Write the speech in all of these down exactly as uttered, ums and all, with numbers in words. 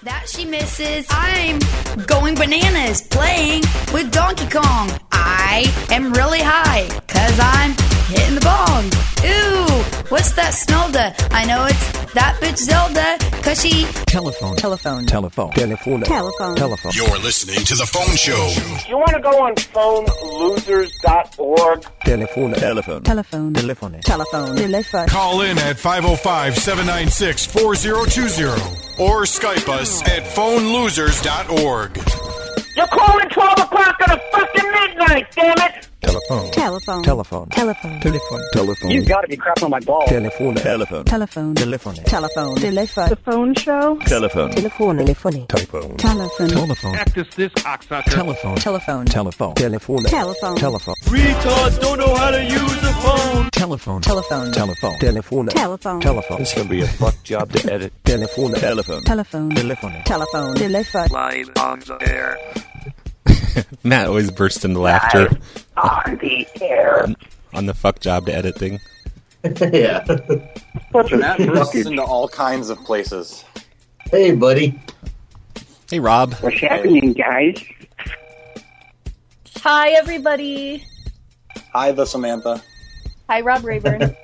that she misses. I'm going bananas playing with Donkey Kong. I am really high because I'm hitting the bong. Ooh, what's that smell-da? I know it's that bitch Zelda because she... Telephone. Telephone. Telephone. Telephone. Telephone. Telephone. You're listening to The Phone Show. You want to go on phone losers dot org? Telephone. Telephone. Telephone. Telephone. Telephone. Telephone. Call in at five oh five, seven nine six, four oh two oh or Skype us at phone losers dot org. You're calling twelve o'clock on a fucking midnight, damn it! Telephone. Telephone. Telephone. Telephone. Telephone. Telephone. You've got to be crapping on my balls. Telephone. Telephone. Telephone. Telephone. Telephone. Telephone. The phone show? Telephone. Telephone. Telephone. Telephone. Telephone. Telephone. Cactus this cocksucker. Telephone. Telephone. Telephone. Telephone. Telephone. Telephone. Retards don't know how to use a phone. Telephone. Telephone. Telephone. Telephone. Telephone. Telephone. This is gonna be a fuck job to edit. Telephone. Telephone. Telephone. Telephone. Telephone. Telephone. Live on the air. Matt always bursts into laughter on the air. on the fuck job to edit thing. Yeah. Matt bursts into all kinds of places. Hey, buddy. Hey, Rob. What's happening, guys? Hi, everybody. Hi, the Samantha. Hi, Rob Rayburn.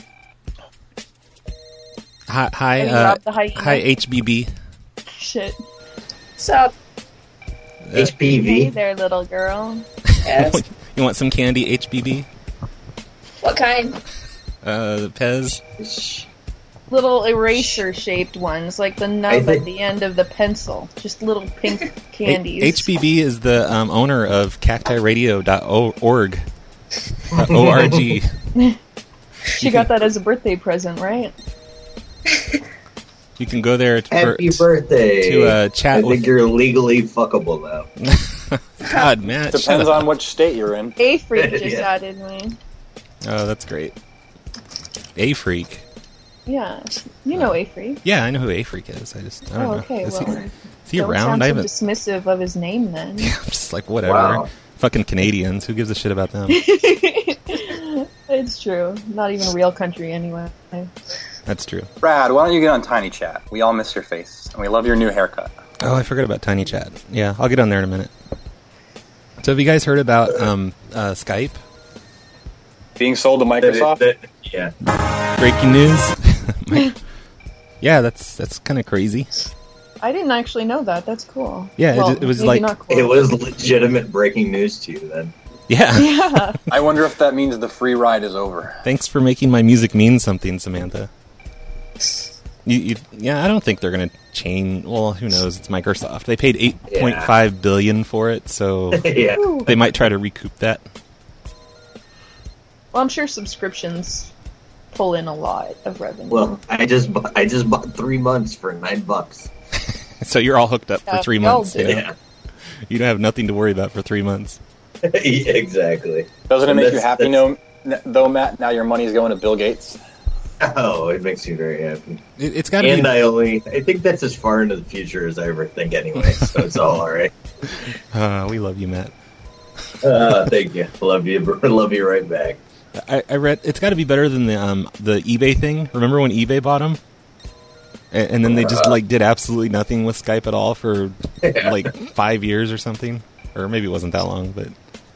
Hi, hi, I mean, uh, Rob the hyena. hi, H B B. Shit. What's up? H P V. Hey there, little girl. Yes. You want some candy, H B B? What kind? Uh, Pez? Little eraser-shaped ones, like the nub think- at the end of the pencil. Just little pink candies. H B B is the um, owner of cacti radio dot org. Uh, O R G. She got that as a birthday present, right? You can go there to, Happy for, birthday. to uh, chat I with... think you're legally fuckable now. God, Matt, shut Depends up. on which state you're in. A-Freak just Yeah. added me. Oh, that's great. A-Freak. Yeah, you know A-Freak. Yeah, I know who A-Freak is. I just, I don't Oh, know. okay, Is well... he, is he don't around? sound I so haven't... dismissive of his name, then. I'm just like, whatever. Wow. Fucking Canadians. Who gives a shit about them? It's true. Not even real country, anyway. That's true. Brad, why don't you get on Tiny Chat? We all miss your face, and we love your new haircut. Oh, I forgot about Tiny Chat. Yeah, I'll get on there in a minute. So have you guys heard about um, uh, Skype? Being sold to Microsoft? That- that- yeah. Breaking news. My- yeah, that's that's kind of crazy. I didn't actually know that. That's cool. Yeah, it- well, it was maybe like- not cool. It was legitimate breaking news to you then. Yeah. Yeah. I wonder if that means the free ride is over. Thanks for making my music mean something, Samantha. You, you, yeah, I don't think they're going to change. Well, who knows? It's Microsoft. They paid eight point five billion dollars for it, so Yeah. they might try to recoup that. Well, I'm sure subscriptions pull in a lot of revenue. Well, I just bu- I just bought three months for nine bucks. So you're all hooked up for Yeah, three we all months. do. Yeah. Yeah. You don't have nothing to worry about for three months. Yeah, exactly. Doesn't it And make you that's- happy, that's- no, though, Matt? Now your money's going to Bill Gates? Oh, it makes me very happy. It, it's got to And be. I only I think that's as far into the future as I ever think anyway, so it's all alright. Uh, we love you, Matt. Uh, thank you. Love you. bro. Love you right back. I, I read it's got to be better than the um the eBay thing. Remember when eBay bought them? And, and then they just like did absolutely nothing with Skype at all for Yeah. like five years or something, or maybe it wasn't that long, but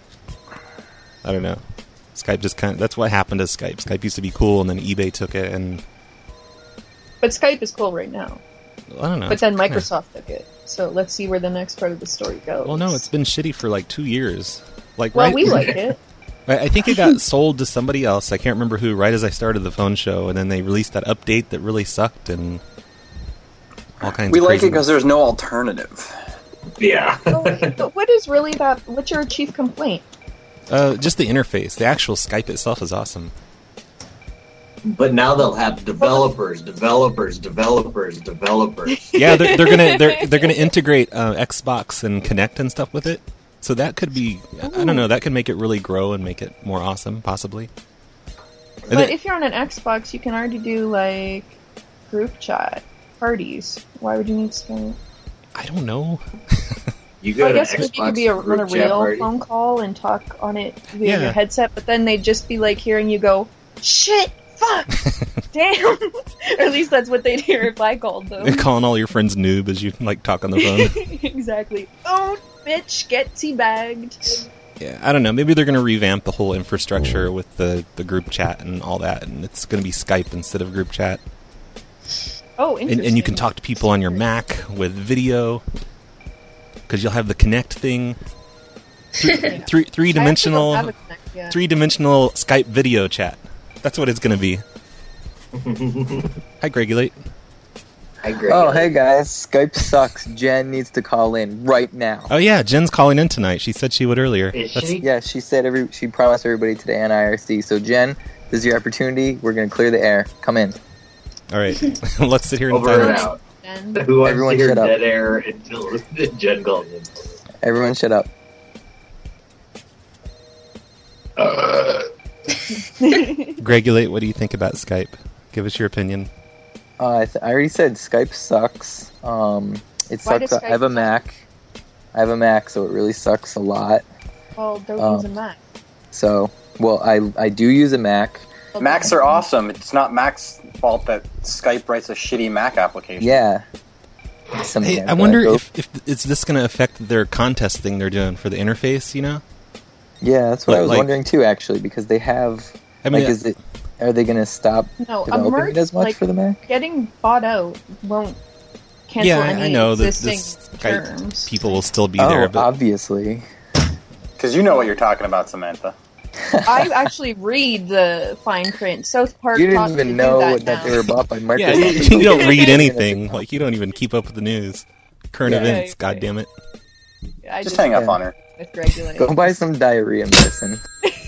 I don't know. Skype just kind of, that's what happened to Skype. Skype used to be cool, and then eBay took it, and but Skype is cool right now. I don't know. But then It's kinda- Microsoft took it. So let's see where the next part of the story goes. Well, no, it's been shitty for like two years. Like, Well, right, we like it. I I think it got sold to somebody else. I can't remember who. Right as I started the phone show, and then they released that update that really sucked, and all kinds. We of like it craziness. because there's no alternative. Yeah. Oh, but what is really that? What's your chief complaint? Uh, just the interface. The actual Skype itself is awesome. But now they'll have developers, developers, developers, developers. Yeah, they're, they're gonna they're they're gonna integrate uh, Xbox and Kinect and stuff with it. So that could be, I don't know, that could make it really grow and make it more awesome, possibly. And But then- if you're on an Xbox, you can already do like group chat parties. Why would you need Skype? I don't know. You Well, go I to guess maybe you Xbox could be a, on group a chat real party. phone call and talk on it via Yeah. your headset, but then they'd just be like hearing you go, shit, fuck, damn. Or at least that's what they'd hear if I called them. Calling all your friends noob as you like talk on the phone. Exactly. Oh, bitch, get teabagged. Yeah, I don't know. Maybe they're going to revamp the whole infrastructure with the, the group chat and all that, and it's going to be Skype instead of group chat. Oh, interesting. And, and you can talk to people on your Mac with video, because you'll have the Kinect thing. Three, three, three-dimensional, I actually don't have a Kinect yet. three-dimensional Skype video chat. That's what it's going to be. Hi, Gregulate. Hi, Greg. Oh, hey guys, Skype sucks. Jen needs to call in right now. Oh yeah, Jen's calling in tonight. She said she would earlier. Is That's- she? Yeah, she said every. She promised everybody today on I R C. So Jen, this is your opportunity. We're gonna clear the air. Come in. All right, let's sit here and Over and silence. out. Then. Who wants Everyone to hear shut up. dead air until Jen calls in? Everyone, shut up. Gregulate, what do you think about Skype? Give us your opinion. Uh, I, th- I already said Skype sucks. Um, it Why sucks. does I have a Skype suck? Mac. I have a Mac, so it really sucks a lot. Well, don't Um, use a Mac. So, well, I I do use a Mac. Mm-hmm. Mm-hmm. Okay. Oh, Oh, Macs are awesome. It's not Mac's fault that Skype writes a shitty Mac application. Yeah. Something Hey, like I that. wonder Go- if, if is this going to affect their contest thing they're doing for the interface, you know? Yeah, that's what I was like- wondering too, actually, because they have. I mean, like, is it? Are they going to stop No, a developing merge, it as much like, for the Mac? getting bought out won't cancel yeah, I, any I know that existing this Skype terms. people will still be oh, there, but obviously. Because you know what you're talking about, Samantha. I actually read the fine print. South Park You taught didn't me even to do know that that now. they were bought by Microsoft. yeah, you, you don't read anything. Like you don't even keep up with the news, current Yeah. events. Right, God right. damn it! I Just hang up Yeah. on her. with regulate. Go buy some diarrhea medicine.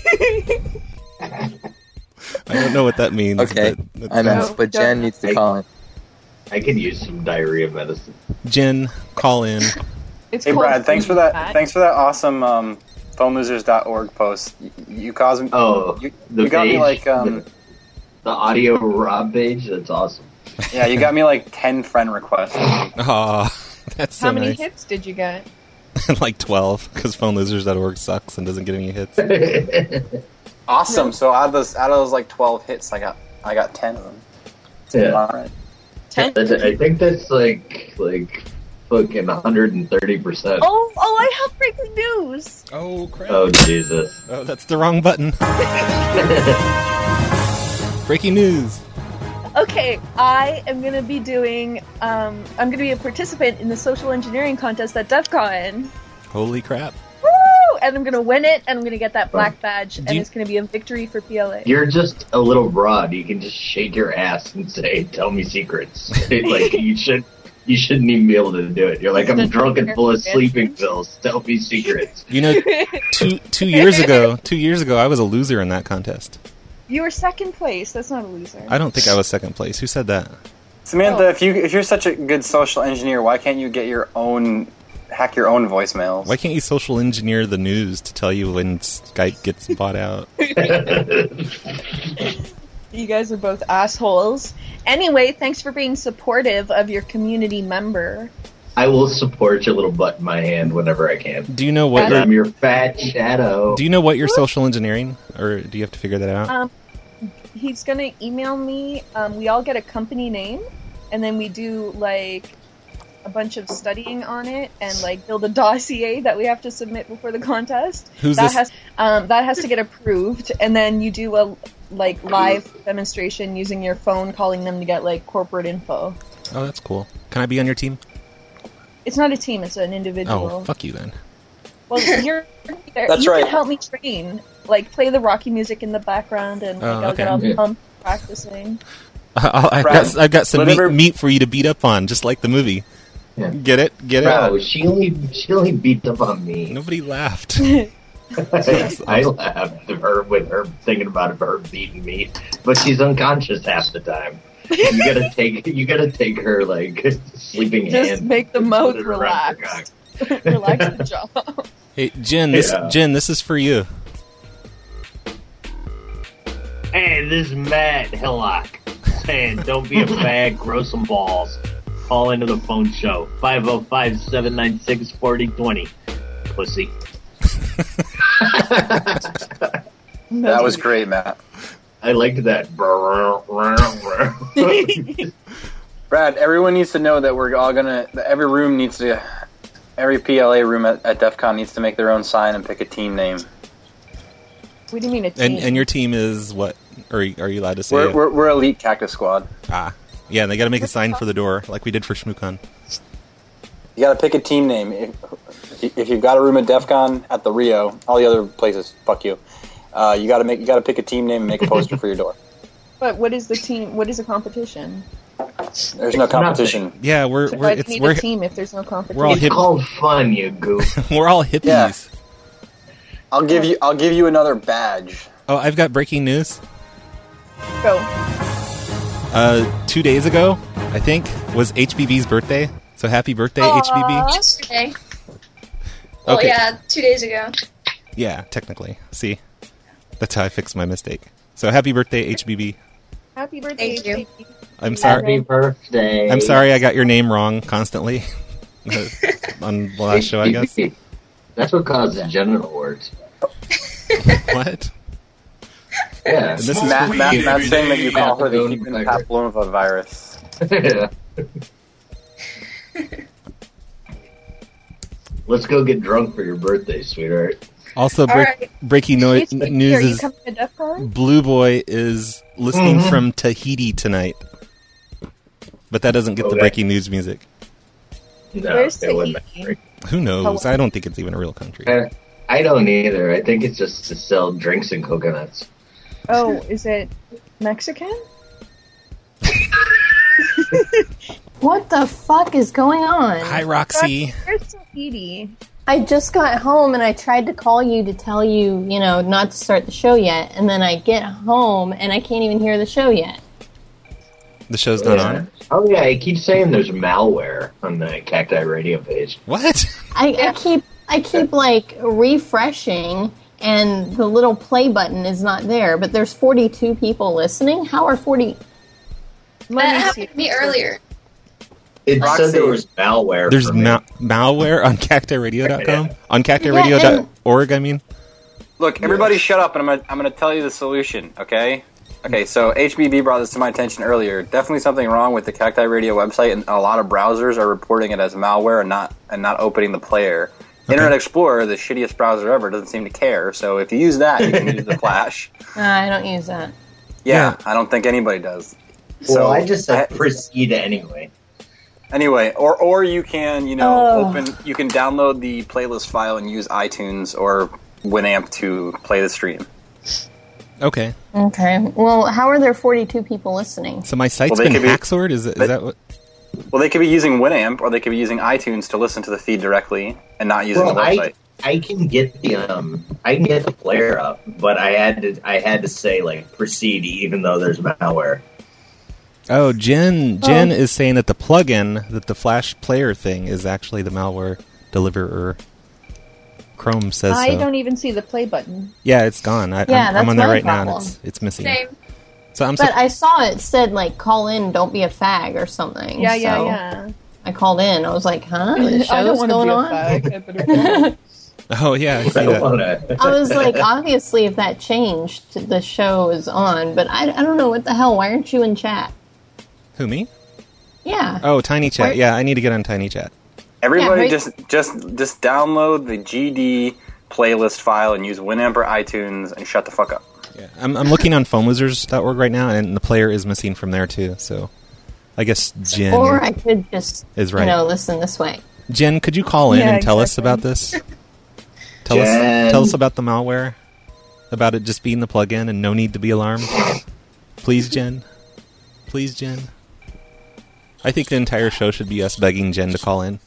I don't know what that means. Okay, but that's I know, nice. but Jen needs to call in. I could use some diarrhea medicine. Jen, call in. It's Hey called Brad, thanks for that. Mac. Thanks for that awesome um, phone losers dot org post. You, you caused me. Oh, you, the you got me page? like um, The audio Rob page? That's awesome. yeah, you got me like ten friend requests. Aw, that's so How many nice. hits did you get? Like twelve, because phone losers dot org sucks and doesn't get any hits. Awesome. So out of those, out of those like twelve hits, I got I got ten of them. Yeah. All right. Ten? That's, I think that's like like fucking one hundred thirty percent. Oh, oh! I have breaking news. Oh crap! Oh Jesus! Oh, that's the wrong button. Breaking news. Okay, I am gonna be doing. Um, I'm gonna be a participant in the social engineering contest at DEF CON. Holy crap! Woo! And I'm gonna win it, and I'm gonna get that black badge, and you- it's gonna be a victory for P L A. You're just a little broad. You can just shake your ass and say, "Tell me secrets." Like you should. You shouldn't even be able to do it. You're like, I'm drunk and full of sleeping pills. Tell me secrets. You know, two two years ago, two years ago, I was a loser in that contest. You were second place. That's not a loser. I don't think I was second place. Who said that? Samantha, Oh. if you if you're such a good social engineer, why can't you get your own hack your own voicemails? Why can't you social engineer the news to tell you when Skype gets bought out? You guys are both assholes. Anyway, thanks for being supportive of your community member. I will support your little butt in my hand whenever I can. Do you know what That's- I'm you're, your fat shadow. Do you know what you're social engineering, or do you have to figure that out? Um, he's gonna email me. Um, we all get a company name, and then we do like a bunch of studying on it, and like build a dossier that we have to submit before the contest. Who's that this? has um, that has to get approved, and then you do a like live demonstration using your phone, calling them to get like corporate info. Oh, that's cool. Can I be on your team? It's not a team; it's an individual. Oh, fuck you then. Well, you're there. That's you right. can help me train. Like, play the Rocky music in the background, and like, Oh, I'll okay. get all Yeah. pumped practicing. I'll, I've, Brad, got, I've got some meat, whatever- meat for you to beat up on, just like the movie. Yeah. Get it? Get it? Bro, she only she only beat up on me. Nobody laughed. I laughed at her with her thinking about her beating me, but she's unconscious half the time. You gotta take you gotta take her like sleeping Just hand. make the and mouth put it around her relax. cock. Relax the jaw. Hey, Jen, this Yeah. Jen, this is for you. Hey, this is Matt Hillock saying, don't be a fag, grow some balls. Call into the phone show, five oh five, seven nine six, four oh two oh. Pussy. That was great, Matt. I liked that. Brad, everyone needs to know that we're all gonna. That every room needs to. Every P L A room at, at DEF CON needs to make their own sign and pick a team name. What do you mean a team? And, and your team is what? Are you, are you allowed to say We're, it? we're, we're Elite Cactus Squad. Ah. Yeah, and they got to make a sign for the door, like we did for ShmooCon. You got to pick a team name. If, if you've got a room at DEF CON, at the Rio, all the other places, fuck you. Uh, you got to make. You got to pick a team name and make a poster for your door. But what is the team? What is a competition? There's no competition. Yeah, we're So we're why do it's you need we're a team if there's no competition? we're all It's hip. called fun, you goof. We're all hippies. Yeah. I'll give you. I'll give you another badge. Oh, I've got breaking news. Go. Uh, two days ago, I think, was H B B's birthday. So happy birthday, H B B. Yesterday. Well, Okay. yeah, two days ago. Yeah, technically. See, that's how I fixed my mistake. So happy birthday, H B B. Happy birthday, Thank you. H B B. I'm sorry. Happy birthday. I'm sorry I got your name wrong constantly on the last show, I guess. That's what causes genital warts. What? Yeah. And this is Matt, for- Matt, Matt's saying that you call her the Papillon human virus. papilloma virus. Yeah. Let's go get drunk for your birthday, sweetheart. Also, All break, right. breaking no- H B B, news are you is coming to DEF CON? Blue Boy is listening Mhm. from Tahiti tonight. But that doesn't get the Okay. breaking news music. No, Where's it wouldn't Tahiti? matter. Who knows? I don't think it's even a real country. Uh, I don't either. I think it's just to sell drinks and coconuts. Oh, is it Mexican? What the fuck is going on? Hi, Roxy. Where's Tahiti? I just got home and I tried to call you to tell you, you know, not to start the show yet. And then I get home and I can't even hear the show yet. The show's not on. Oh yeah, I keep saying there's malware on the Cacti Radio page. What? I, I keep, I keep like refreshing and the little play button is not there. But there's forty-two people listening. How are forty? Let That me happened to me earlier. It Roxy. said there was malware. There's for me. ma- malware on cacti radio dot com? Yeah. On cacti Yeah, radio and- dot org, I mean? Look, everybody, shut up, and I'm gonna, I'm gonna tell you the solution. Okay. Okay. So H B B brought this to my attention earlier. Definitely something wrong with the Cacti Radio website, and a lot of browsers are reporting it as malware and not and not opening the player. Okay. Internet Explorer, the shittiest browser ever, doesn't seem to care. So if you use that, you can use the Flash. Uh, I don't use that. Yeah, I don't think anybody does. Well, So I just said I- proceed anyway. Anyway, or or you can, you know, Oh. open you can download the playlist file and use iTunes or Winamp to play the stream. Okay. Okay. Well, how are there forty-two people listening? So my site's Well, they been could be- hacksorted? Is, it- is but- that what? Well, they could be using Winamp or they could be using iTunes to listen to the feed directly and not using Well, the website. I I can get the um I can get the player up, but I had to I had to say like proceed even though there's malware. Oh, Jen Jen Oh. is saying that the plugin, that the Flash player thing, is actually the malware deliverer. Chrome says I so. don't even see the play button. Yeah, it's gone. I, Yeah, I'm, that's I'm on there my right now, and problem. it's it's missing. Same. So I'm so, But I saw it said like call in, don't be a fag or something. Yeah, yeah, so yeah. I called in. I was like, huh? The I don't show's want to going be a on. fag. I better go. oh yeah, I see I don't that. wanna I was like, obviously, if that changed, the show is on. But I, I don't know what the hell. Why aren't you in chat? Who, me? Yeah. Oh, Tiny Chat. Where- Yeah, I need to get on Tiny Chat. Everybody right. just just just download the G D playlist file and use Winamp or iTunes and shut the fuck up. Yeah, I'm I'm looking on phone losers dot org right now, and the player is missing from there too. So, I guess Jen Or I could just, is right. you know, listen this way. Jen, could you call in Yeah, and tell us exactly. about this? Tell Jen. us tell us about the malware, about it just being the plugin and no need to be alarmed. Please, Jen. Please, Jen. I think the entire show should be us begging Jen to call in.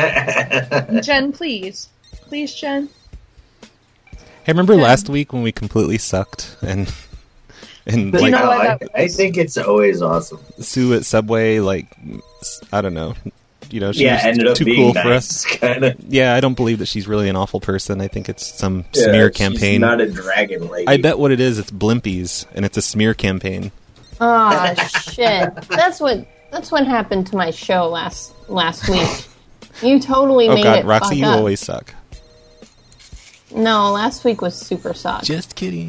Jen, please. Please, Jen. Hey, remember Jen. last week when we completely sucked and and Do you like know why I, that was? I think it's always awesome. Sue at Subway, like I don't know, you know, she Yeah, was ended up too being cool for nice, us. kinda. Yeah, I don't believe that she's really an awful person. I think it's some Yeah, smear she's campaign. not a dragon lady. I bet what it is, it's Blimpies, and it's a smear campaign. Oh shit! That's what that's what happened to my show last last week. You totally Oh made God, it Roxy, fuck you up. always suck. No, last week was super suck. Just kidding.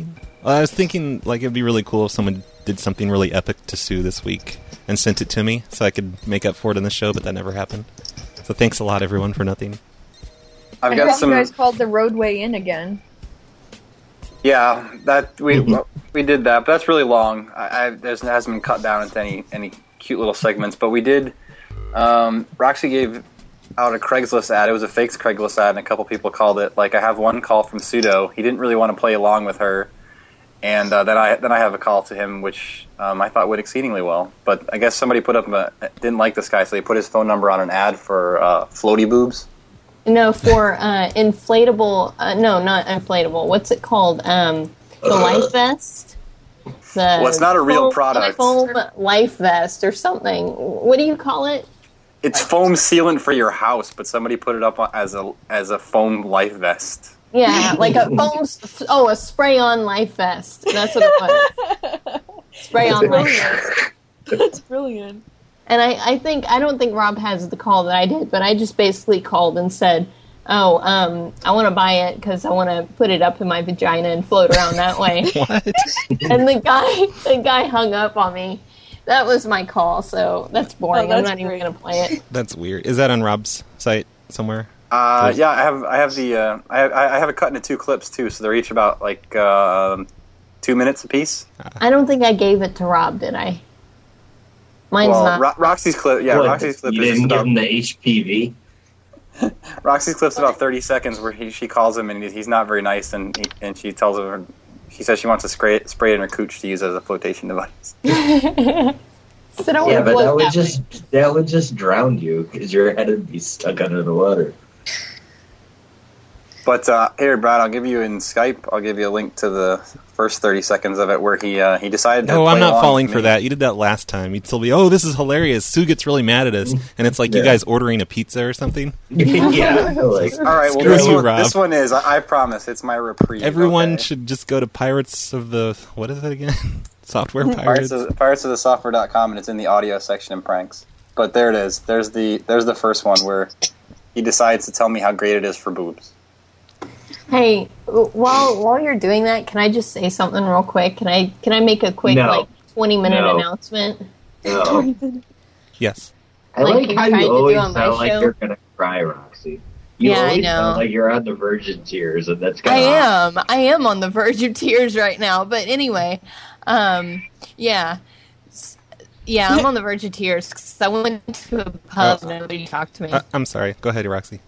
Well, I was thinking, like, it'd be really cool if someone did something really epic to Sue this week and sent it to me so I could make up for it in the show, but that never happened. So thanks a lot, everyone, for nothing. I've I got heard some. you guys called the roadway in again. Yeah, that we we did that, but that's really long. I, I there's it hasn't been cut down into any any cute little segments, but we did. Um, Roxy gave out a Craigslist ad. It was a fake Craigslist ad, and a couple people called it. Like I have one call from Pseudo. He didn't really want to play along with her, and uh, then I then I have a call to him, which um, I thought went exceedingly well. But I guess somebody put up a didn't like this guy, so they put his phone number on an ad for uh, floaty boobs. No, for uh, inflatable. Uh, no, not inflatable. What's it called? Um, the life vest. The Well, it's not a real foam- product. Foam life vest or something. What do you call it? It's foam sealant for your house, but somebody put it up as a as a foam life vest. Yeah, like a foam. s- Oh, a spray-on life vest. That's what it was. Spray-on life vest. That's brilliant. And I, I think I don't think Rob has the call that I did, but I just basically called and said, "Oh, um, I want to buy it because I want to put it up in my vagina and float around that way." What? And the guy, the guy hung up on me. That was my call, so that's boring. Oh, I'm that's not even great. going to play it. That's weird. Is that on Rob's site somewhere? Uh, yeah, I have I have the uh, I have, I have it cut into two clips too, so they're each about like uh, two minutes apiece. I don't think I gave it to Rob, did I? Mine's well, not. Ro- Roxy's clip, yeah, What, Roxy's clip you is didn't just give about, him the H P V? Roxy's clip's about thirty seconds where he, she calls him and he, he's not very nice, and he, and she tells him she says she wants to spray it, spray it in her cooch to use as a flotation device. Sit down Yeah, and but float that would that just way. that would just drown you because your head would be stuck under the water. But uh, here, Brad, I'll give you in Skype. I'll give you a link to the first thirty seconds of it where he uh, he decided. to No, I'm play not along falling with for me. that. You did that last time. You told me, "Oh, this is hilarious." Sue gets really mad at us, and it's like you Yeah. guys ordering a pizza or something. Yeah, like All right, well, Screw this you, one, Rob. this one is. I, I promise, it's my reprieve. Everyone okay? should just go to Pirates of the what is it again? Software Pirates Pirates. of, Pirates of the Software dot com, and it's in the audio section in pranks. But there it is. There's the there's the first one where he decides to tell me how great it is for boobs. Hey, while while you're doing that, can I just say something real quick? Can I can I make a quick No. like twenty minute No. announcement? no. Yes. I Like like you how tried to you do always on my sound like show. you're gonna cry, Roxy. You Yeah, I always know. sound like you're on the verge of tears, and that's kind I of am. I am on the verge of tears right now. But anyway, um, yeah, S- yeah, I'm on the verge of tears 'cause I went to a pub and nobody talked to me. Uh, I'm sorry. Go ahead, Roxy.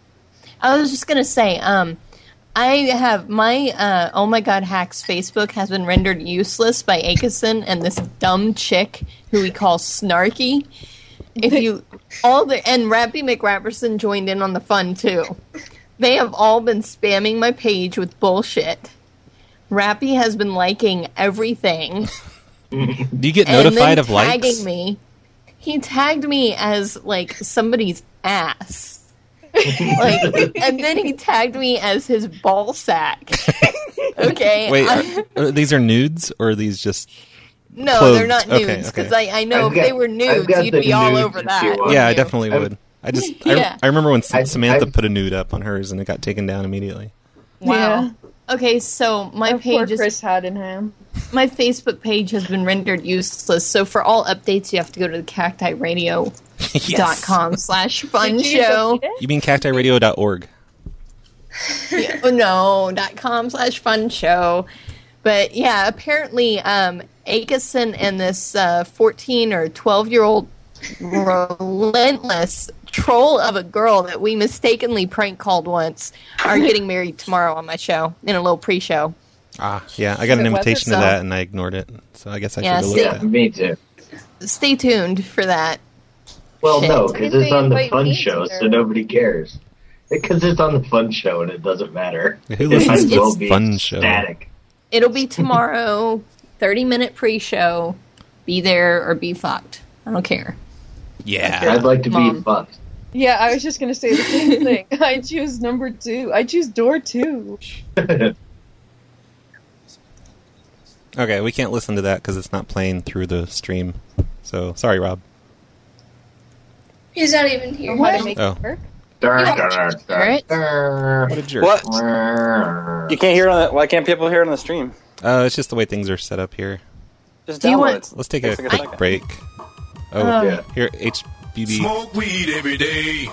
I was just gonna say, um, I have my uh, Oh My God Hacks Facebook has been rendered useless by Akison and this dumb chick who we call Snarky. If you all the and Rappy McRapperson joined in on the fun too. They have all been spamming my page with bullshit. Rappy has been liking everything. Do you get and notified then of likes? tagging me. He tagged me as like somebody's ass. like, and then he tagged me as his ball sack. Okay. Wait, I- are, are these are nudes or are these just? no, clothed? they're not Okay, nudes because okay. I, I know I've if got- they were I've nudes, got you'd the be all nudes over if that. you want. Yeah, I wouldn't you? definitely I've- would. I just Yeah. I, I remember when I've- Samantha I've- put a nude up on hers and it got taken down immediately. Wow. Yeah. Okay, so my Of poor page is Chris Haddenham. my Facebook page has been rendered useless. So for all updates, you have to go to the cacti radio dot com slash fun Did you show. delete it? You mean cacti radio dot org? Yeah, oh, no, dot com slash fun show. But yeah, apparently um, Akison and this uh, fourteen or twelve year old relentless troll of a girl that we mistakenly prank called once are getting married tomorrow on my show in a little pre show. Ah, yeah. I got an Is it invitation to web- that and I ignored it. So I guess I Yeah, should go see- look yeah, at that. me too. Stay tuned for that. Well, Shit. no, Why because did it's they on the invite fun me show, to so their- nobody cares. Because it's on the fun show and it doesn't matter. Who It listens might to as well the be fun show? static. It'll be tomorrow, thirty minute pre show. Be there or be fucked. I don't care. Yeah. I'd like to Mom. be fucked. Yeah, I was just gonna say the same thing. I choose number two. I choose door two. Okay, we can't listen to that because it's not playing through the stream. So sorry, Rob. He's not even here. How to make Oh. it work? Dur, Yeah. dur, dur, Alright. dur. What a jerk. What? Dur. You can't hear it on the, why can't people hear it on the stream? Uh, it's just the way things are set up here. Just Do you download want- it. Let's take a Takes like quick second. break. Oh, Um, Yeah. here, H B B. Smoke weed every day.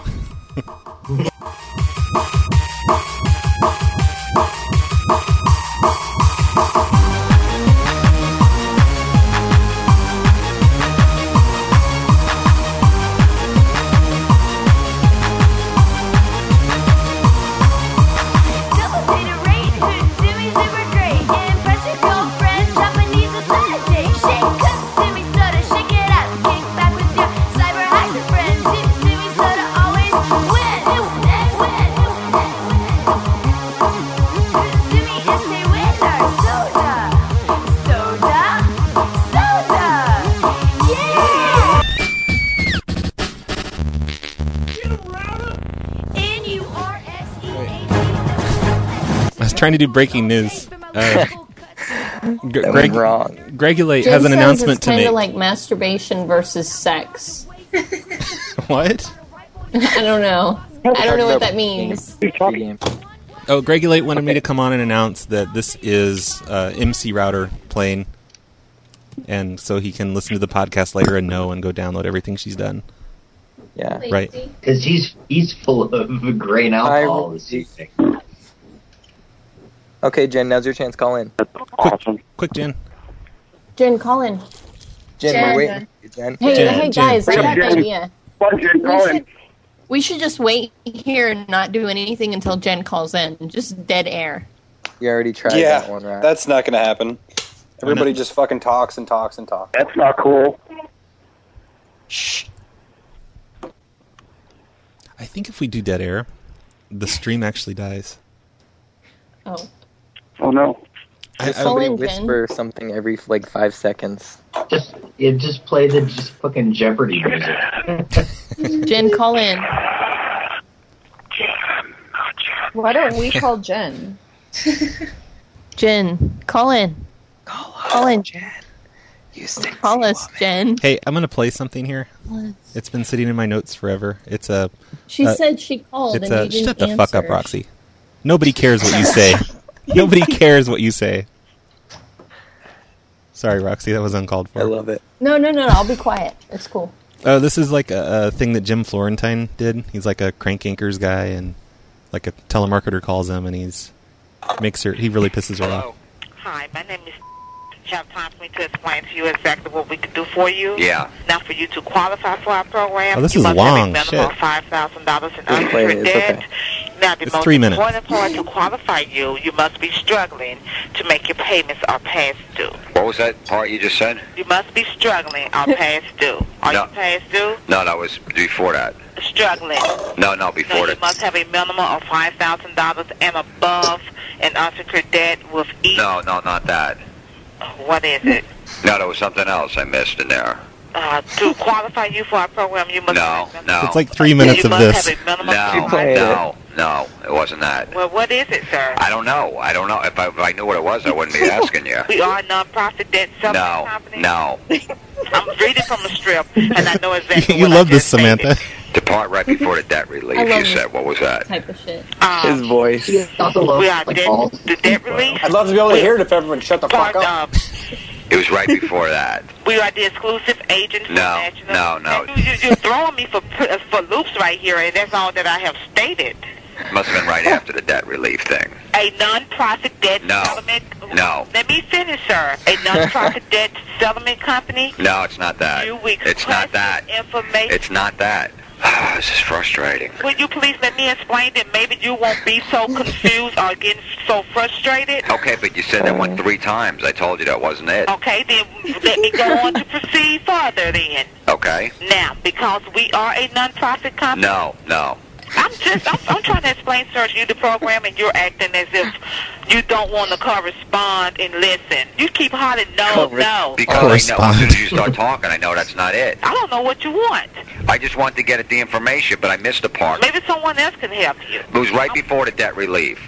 I was trying to do breaking news. Uh, G- That Greg, went wrong. Gregulate Jen has an says announcement it's to kind make. of like masturbation versus sex. What? I don't know. I don't know what that means. Oh, Gregulate wanted me to come on and announce that this is uh, M C Router playing, and so he can listen to the podcast later and know and go download everything she's done. Yeah. Right. Because he's he's full of grain alcohol this evening. Okay, Jen, now's your chance. Call in. Quick, quick, Jen. Jen, call in. Jen, Jen. we're waiting. Jen. Hey, Jen, hey Jen, guys, I Jen. got an idea. Jen, We should, we should just wait here and not do anything until Jen calls in. Just dead air. You already tried Yeah, that one, right? that's not going to happen. Everybody just fucking talks and talks and talks. That's not cool. Shh. I think if we do dead air, the stream actually dies. Oh. Oh no. I, Just I, somebody Jen. whisper something every like five seconds. Just yeah, just play the just fucking Jeopardy music. Jen, call in. Why don't we call Jen? Jen, call in. Call, Call in. Jen. You sexy Call us, woman. Jen. hey, I'm gonna play something here. It's been sitting in my notes forever. It's a. She uh, said she called It's and a. you didn't Shut the answer. fuck up, Roxy. Nobody cares what you say. Nobody cares what you say. Sorry, Roxy, that was uncalled for. I love it. No, no, no, no, I'll be quiet. It's cool. Oh, this is like a, a thing that Jim Florentine did. He's like a crank anchors guy, and like a telemarketer calls him, and he's makes her. He really pisses her off. Hi, my name is. Have time for me to explain to you exactly what we can do for you. Yeah. Now, for you to qualify for our program, Oh, this you is must long. have a minimum Shit. of five thousand dollars in Just play it. unsecured It's debt. okay. Now, the It's most three minutes. important part to qualify you, you must be struggling to make your payments or past due. What was that part you just said? You must be struggling or past due. Are No. you past due? No, that was before that. Struggling. No, no, No, before you that. must have a minimum of five thousand dollars and above in unsecured debt with each. No, no, not that. What is it? No, there was something else I missed in there. Uh, to qualify you for our program, you must No, no. It's like three minutes you of must this. have a minimum No, of five- no, no, it wasn't that. Well, what is it, sir? I don't know. I don't know. If I, if I knew what it was, I wouldn't be asking you. We are a non-profit debt settlement No, company. no. I'm reading from the strip, and I know exactly You what love I this, just stated. Samantha. The part right before the debt relief, I love you this. said. What was that? Type of shit. His Um, voice. we are debt, the debt relief. I'd love to be able to hear it if everyone shut the fuck Part up. of- It was right before that. We are the exclusive agent for No, National. no, no. You, you, you're throwing me for for loops right here, and that's all that I have stated. It must have been right after the debt relief thing. A non-profit debt No. settlement. No. Let me finish, sir. A non-profit debt settlement company. No, it's not that. You requested It's not that. information. It's not that. This is frustrating. Will you please let me explain that maybe you won't be so confused or getting so frustrated? Okay, but you said that one three times. I told you that wasn't it. Okay, then let me go on to proceed further then. Okay. Now, because we are a non-profit company. No, no. I'm just, I'm, I'm trying to explain, sir, to you the program, and you're acting as if you don't want to correspond and listen. You keep hollering, no, no. Because I know as soon as you start talking, I know that's not it. I don't know what you want. I just wanted to get at the information, but I missed the part. Maybe someone else can help you. It was right before the debt relief.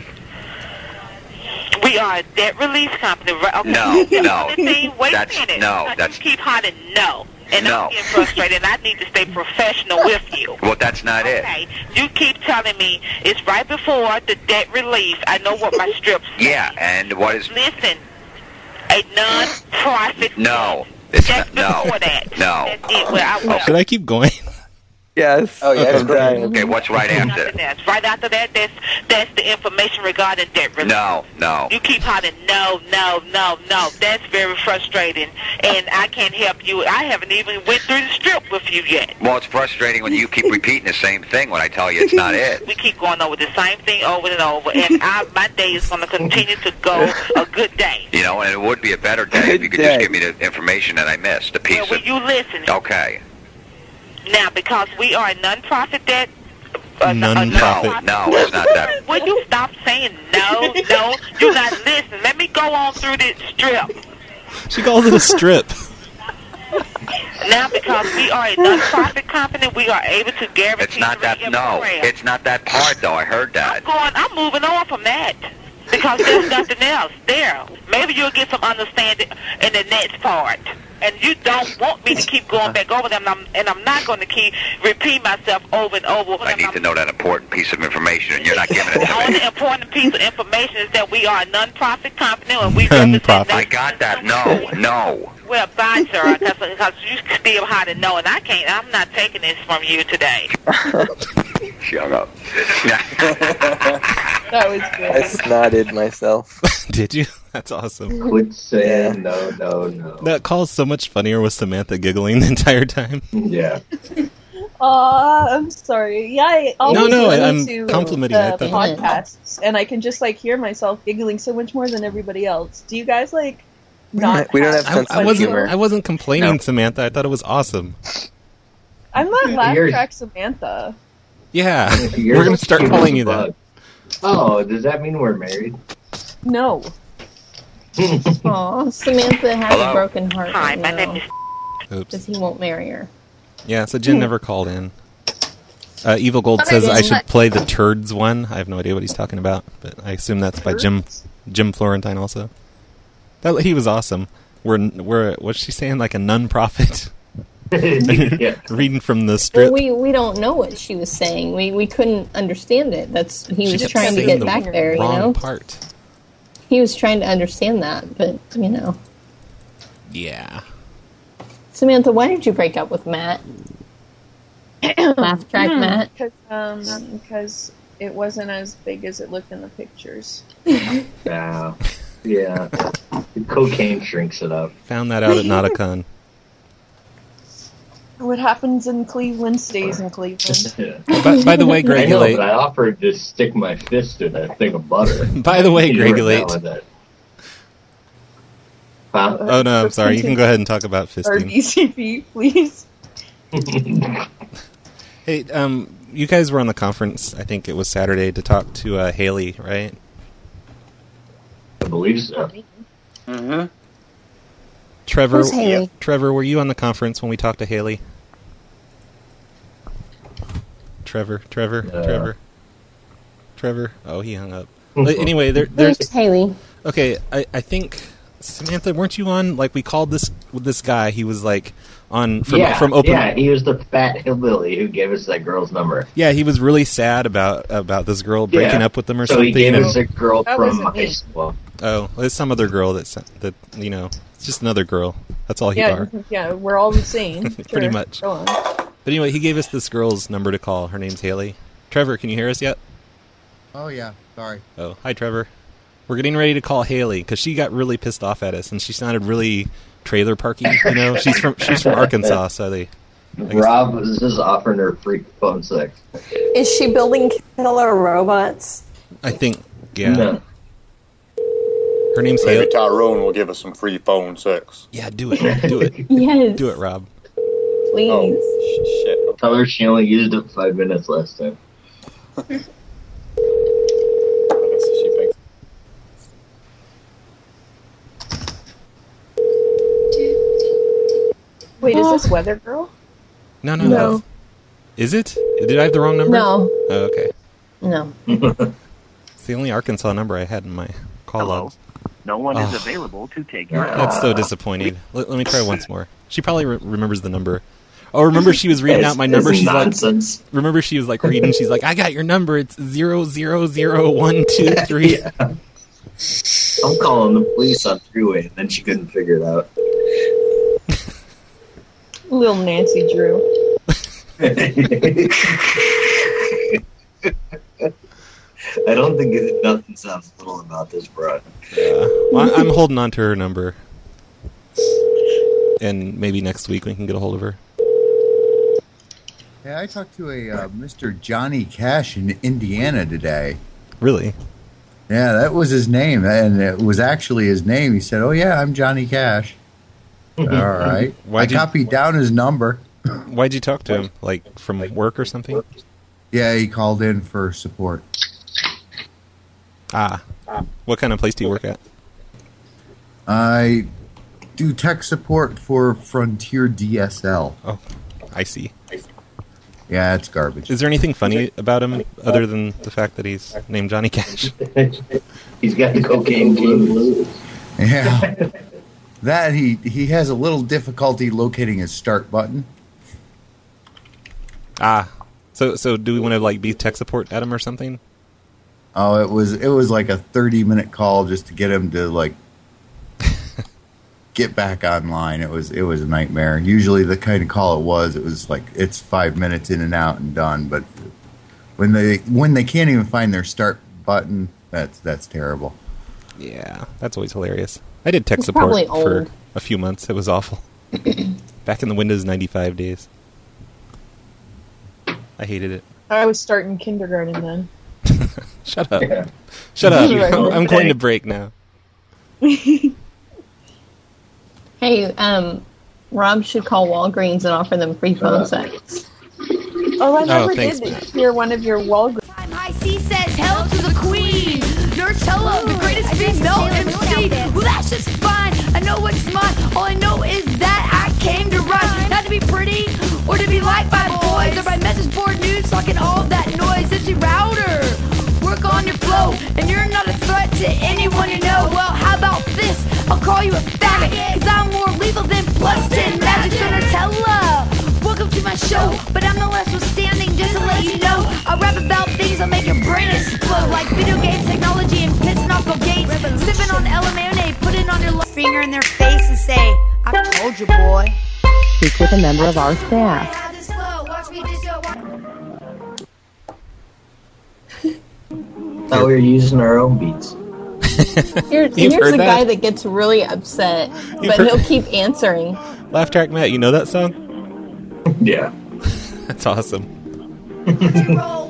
We are a debt release company, right? Okay. No, You no. understand? Wait That's- a minute. no, Because that's- You keep hollering, no. And No. I'm getting frustrated, and I need to stay professional with you. Well, that's not it. Okay, you keep telling me it's right before the debt relief. I know what my strips say. Yeah, and what is... Listen, a non-profit. No. It's Just not, before no. that. No. That's it. Where I was. Should I keep going? Yes. Oh, yeah, Okay. it's Brian. Okay, what's right after? Nothing else. Right after that, that's that's the information regarding debt relief. No, no. You keep hollering, no, no, no, no. That's very frustrating, and I can't help you. I haven't even went through the strip with you yet. Well, it's frustrating when you keep repeating the same thing when I tell you it's not it. We keep going over the same thing over and over, and I, my day is going to continue to go a good day. You know, and it would be a better day if you could just give me the information that I missed, the piece Well, will of... you listen? Okay. Now, because we are a non-profit debt... Uh, Non-profit. No, it's not that. Will you stop saying no, no? You're not listening. Let me go on through this strip. She calls it a strip. Now, because we are a non-profit company, we are able to guarantee... It's not that, no. It's not that part, though. I heard that. Going, I'm moving on from that. Because there's nothing else there. Maybe you'll get some understanding in the next part. And you don't want me to keep going back over them, and I'm, and I'm not going to keep repeating myself over and over. I need to know that important piece of information, and you're not giving it The to me. only important piece of information is that we are a non-profit company, and we Non-profit. I got that. No, no. Well, bye, sir, because you still hard to know, and I can't. I'm not taking this from you today. Shut up. That was good. I snotted myself. Did you? That's awesome. Quit saying no, no, no. That call's so much funnier with Samantha giggling the entire time. Yeah. Aw, I'm sorry. Yeah, I always No, no, listen I'm to complimenting you. I the thought- podcasts, and I can just like hear myself giggling so much more than everybody else. Do you guys like not? We don't have I, sense I of wasn't. humor. I wasn't complaining, No. Samantha. I thought it was awesome. I'm not laugh Yours- track Samantha. Yeah, Yours we're gonna is start cute calling as you fuck. that. Oh, does that mean we're married? No. Aw, Samantha has Hello? a broken heart Hi, right my now name is... Oops. because he won't marry her. Yeah, so Jen never called in. Uh, Evil Gold Okay, says then I should what? play the Turds one. I have no idea what he's talking about, but I assume that's by Jim Jim Florentine also. That he was awesome. We're we're what's she saying, like a non-profit? Yeah. Reading from the strip. Well, we we don't know what she was saying. We we couldn't understand it. That's he She was kept trying to saying get the back there. You wrong know, part. he was trying to understand that, but you know, Yeah. Samantha, why did you break up with Matt? Laugh track Matt. Because um, because it wasn't as big as it looked in the pictures. Yeah. Yeah. The cocaine shrinks it up. Found that out at Nauticon. What happens in Cleveland stays in Cleveland. Yeah. By, by the way, I Greg know, Late. but I offered to stick my fist in that thing of butter. By the way, You Greg were Late. down with that. Huh? Oh no, I'm sorry. You can go ahead and talk about Or fisting. B C P, please. Hey, um, you guys were on the conference. I think it was Saturday to talk to uh, Haley, right? I believe so. Mm-hmm. Trevor, Who's Haley? Trevor, were you on the conference when we talked to Haley? Trevor, Trevor, Uh. Trevor, Trevor. Oh, he hung up. But anyway, there, there's Who's Haley? okay. I, I think Samantha, weren't you on? Like we called this with this guy. He was like on from yeah, from open. yeah, he was the fat hillbilly who gave us that girl's number. Yeah, he was really sad about about this girl breaking Yeah. up with him or so something. he gave and- us a girl That from wasn't high me. school. Oh, there's some other girl that's that you know. It's just another girl. That's all you Yeah, are. yeah, we're all the same. Pretty Sure, much. Go on. But anyway, he gave us this girl's number to call. Her name's Haley. Trevor, can you hear us yet? Oh, yeah. Sorry. Oh, hi, Trevor. We're getting ready to call Haley because she got really pissed off at us, and she sounded really trailer parky. You know, she's from she's from Arkansas, so they. I guess- Rob was just offering her free phone sex. Is she building killer robots? I think, yeah. No. Her name's Maybe Haley. Tyrone will give us some free phone sex. Yeah, do it, do it, Yes, do it, Rob. please. Oh, sh- shit. Tell her she only used it five minutes last time. I guess she thinks. Wait, is this Weather Girl? No, no, No. no. Is it? Did I have the wrong number? No, Oh, okay. no. It's the only Arkansas number I had in my call Hello. logs. No one Oh. is available to take your call. That's so disappointing. Let, let me try once more. She probably re- remembers the number. Oh, remember she was reading out my It's- number. it's She's nonsense. like, remember she was like reading. She's like, I got your number. It's zero zero zero one two three. I'm calling the police on three-way, and then she couldn't figure it out. Little Nancy Drew. I don't think it, nothing sounds little about this broad. Yeah. Well, I'm holding on to her number. And maybe next week we can get a hold of her. Hey, I talked to a uh, Mister Johnny Cash in Indiana today. Really? Yeah, that was his name, and it was actually his name. He said, "Oh yeah, I'm Johnny Cash." All right. Why'd I you- copied down his number. Why'd you talk to him? Like, from work or something? Yeah, he called in for support. Ah. What kind of place do you work at? I do tech support for Frontier D S L. Oh, I see. Yeah, it's garbage. Is there anything funny about him other than the fact that he's named Johnny Cash? He's got the cocaine blues. Yeah. That he he has a little difficulty locating his start button. Ah. So so do we want to like be tech support at him or something? Oh, it was it was like a thirty minute call just to get him to like get back online. It was it was a nightmare. Usually the kind of call it was, it was like it's five minutes in and out and done. But when they when they can't even find their start button, that's that's terrible. Yeah, that's always hilarious. I did tech He's support probably for old. a few months. It was awful. Back in the Windows ninety-five days. I hated it. I was starting kindergarten then. Shut up. Shut up. I'm, I'm going to break now. Hey, um, Rob should call Walgreens and offer them free phone sex. Oh, I never thanks, did man. hear one of your Walgreens. High C says hell to the queen. Nurse Hella, the greatest female M C. Well, that's just fine. I know what's mine. All I know is that I came to rhyme. Not to be pretty or to be liked by boys or by message board news talking all that noise. It's your router. Work on your flow, and you're not a threat to anyone you know. Well, how about this? I'll call you a faggot, cause I'm more lethal than plus ten magic or Nutella. Welcome to my show, but I'm no less withstanding, just to let you know. I rap about things that make your brain explode, like video game technology and pissing off Bill Gates. Sipping on L M A, put it on your left finger in their face and say, I told you, boy. Speak with a member of our staff. Thought we were using our own beats. Here's, You've here's heard a that? guy that gets really upset, but heard- he'll keep answering. Laugh Track Matt, you know that song? Yeah. That's awesome. Hello,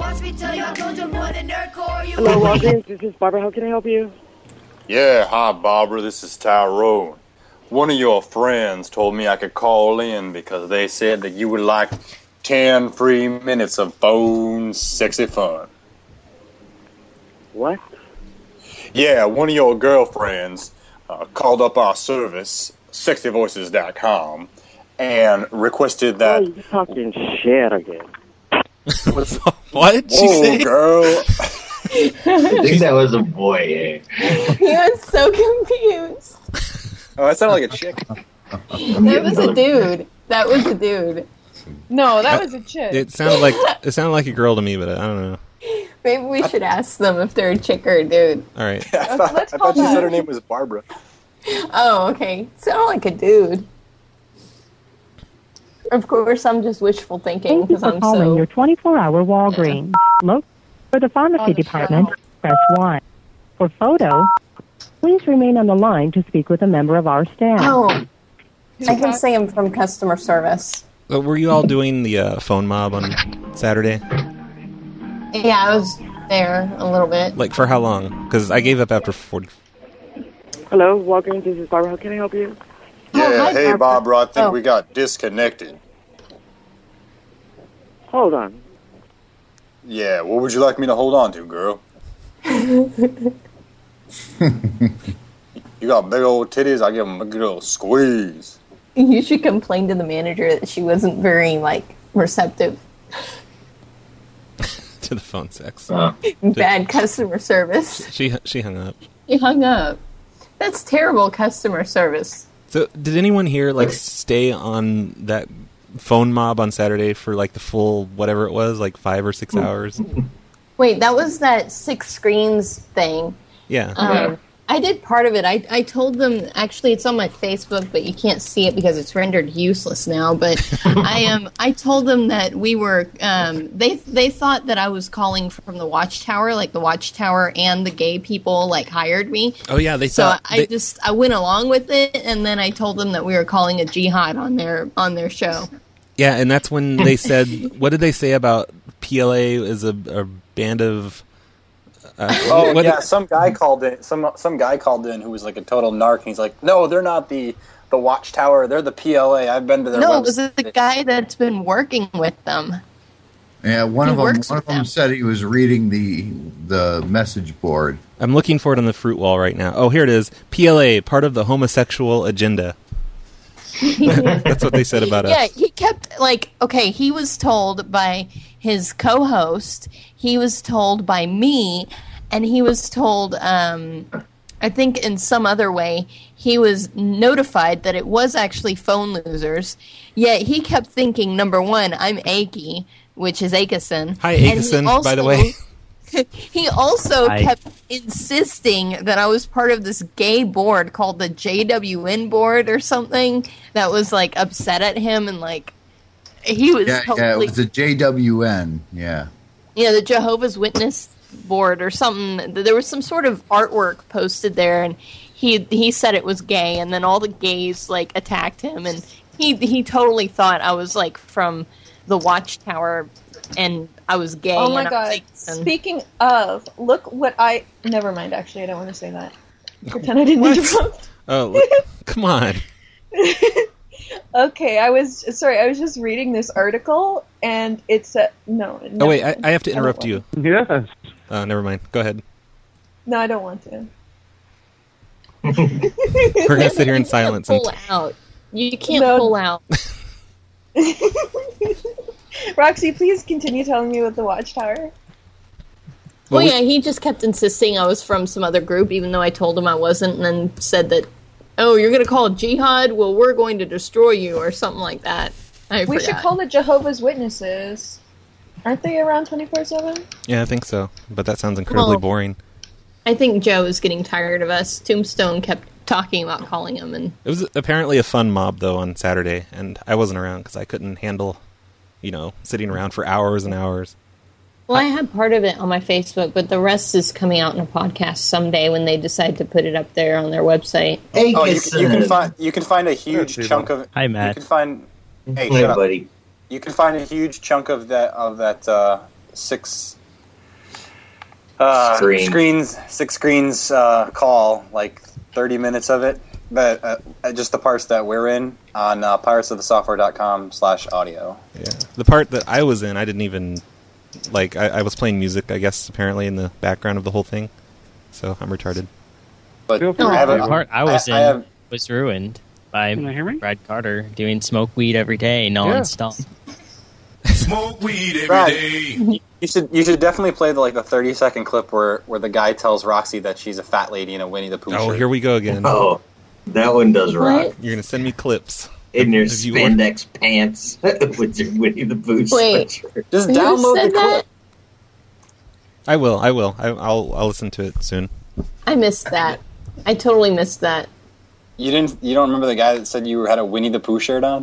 Walgreens. This is Barbara. How can I help you? Yeah, hi, Barbara. This is Tyrone. One of your friends told me I could call in because they said that you would like ten free minutes of phone sexy fun. What? Yeah, one of your girlfriends uh, called up our service, sexy voices dot com, and requested that... Oh, you're talking shit again. What? She Whoa, said? girl. I think that was a boy, eh? He was so confused. Oh, that sounded like a chick. That was a dude. That was a dude. No, that was a chick. It sounded like it sounded like a girl to me, but I don't know. Maybe we should ask them if they're a chick or a dude. All right. I thought, I thought she said her name was Barbara. Oh, okay. Sounded like a dude. Of course, I'm just wishful thinking Thank you because for I'm calling so. your twenty-four hour Walgreens. Look for the pharmacy department. Press one. For photo, please remain on the line to speak with a member of our staff. Oh, I can say I'm from customer service. So were you all doing the uh, phone mob on Saturday? Yeah, I was there a little bit. Like for how long? Because I gave up after forty. Hello, Walgreens. This is Barbara. How can I help you? Yeah, hi, hey, Barbara. Barbara, I think Oh. we got disconnected. Hold on. Yeah, what would you like me to hold on to, girl? You got big old titties, I give them a good old squeeze. You should complain to the manager that she wasn't very like receptive. To the phone sex. Uh, Bad customer service. She she hung up. He hung up. That's terrible customer service. So did anyone here like stay on that phone mob on Saturday for like the full whatever it was, like five or six hours? Wait, that was that six screens thing. Yeah. Um, I did part of it. I, I told them, actually it's on my Facebook, but you can't see it because it's rendered useless now. But I am. Um, I told them that we were. Um, they they thought that I was calling from the Watchtower, like the Watchtower and the gay people like hired me. Oh yeah, they so thought. I they- just I went along with it, and then I told them that we were calling a jihad on their on their show. Yeah, and that's when they said, what did they say about P L A is a, a band of... Uh, Oh what- yeah, some guy called in. Some some guy called in who was like a total narc, and he's like, "No, they're not the the Watchtower. They're the P L A. I've been to their No, website." it was the guy that's been working with them. Yeah, one He of them. works One with of them said he was reading the the message board. I'm looking for it on the fruit wall right now. Oh, here it is. P L A, part of the homosexual agenda. That's what they said about Yeah, us. he kept, like, okay, he was told by his co-host, he was told by me, and he was told, um, I think in some other way, he was notified that it was actually Phone Losers, yet he kept thinking, number one, I'm Aki, which is Akison. Hi, and he Akison, by also- the way. He also Hi. kept insisting that I was part of this gay board called the J W N board or something that was like upset at him and like he was Yeah, totally yeah, it was a J W N. Yeah. yeah, the Jehovah's Witness board or something. There was some sort of artwork posted there, and he he said it was gay, and then all the gays like attacked him, and he he totally thought I was like from the Watchtower, and I was gay. Oh my and I was god! like, Speaking of, look what I. Never mind. Actually, I don't want to say that. Pretend I didn't interrupt. Oh, look- come on. Okay, I was sorry. I was just reading this article, and it's a no. Oh, wait, I, I have to don't interrupt want you. Yes. Uh, never mind. Go ahead. No, I don't want to. We're going to sit here in silence. And pull out. You can't No. pull out. Roxy, please continue telling me about the Watchtower. Well, yeah, he just kept insisting I was from some other group, even though I told him I wasn't, and then said that, oh, you're going to call it jihad? Well, we're going to destroy you, or something like that. I we forgot. should call it Jehovah's Witnesses. Aren't they around twenty-four seven? yeah, I think so. But that sounds incredibly Well- boring. I think Joe is getting tired of us. Tombstone kept talking about calling him, and It was apparently a fun mob, though, on Saturday, and I wasn't around because I couldn't handle, you know, sitting around for hours and hours. well, I had part of it on my Facebook, but the rest is coming out in a podcast someday when they decide to put it up there on their website. Oh, you, can- you can find you can find a huge Hey, chunk of. Hi, Matt. You can find. Hey, Hey, shut up. buddy. You can find a huge chunk of that of that uh, six uh, Screen. screens, six screens uh, call, like thirty minutes of it. But uh, just the parts that we're in on uh, pirates of the software dot com slash audio. Yeah. The part that I was in, I didn't even, like, I, I was playing music, I guess, apparently, in the background of the whole thing. So I'm retarded. But Feel free I have The a, part I was I- in I have- was ruined by Can you hear me? Brad Carter doing smoke weed every day, non-stop. Smoke weed every Brad, day. you should you should definitely play the like the thirty second clip where, where the guy tells Roxy that she's a fat lady in a Winnie the Pooh Oh, shirt. here we go again. Oh, that one does rock. You're going to send me clips. In your If you spandex pants with your Winnie the Pooh Wait. sweatshirt. Just Who download said the clip. that? I will, I will. I, I'll, I'll listen to it soon. I missed that. I totally missed that. You didn't. You don't remember the guy that said you had a Winnie the Pooh shirt on?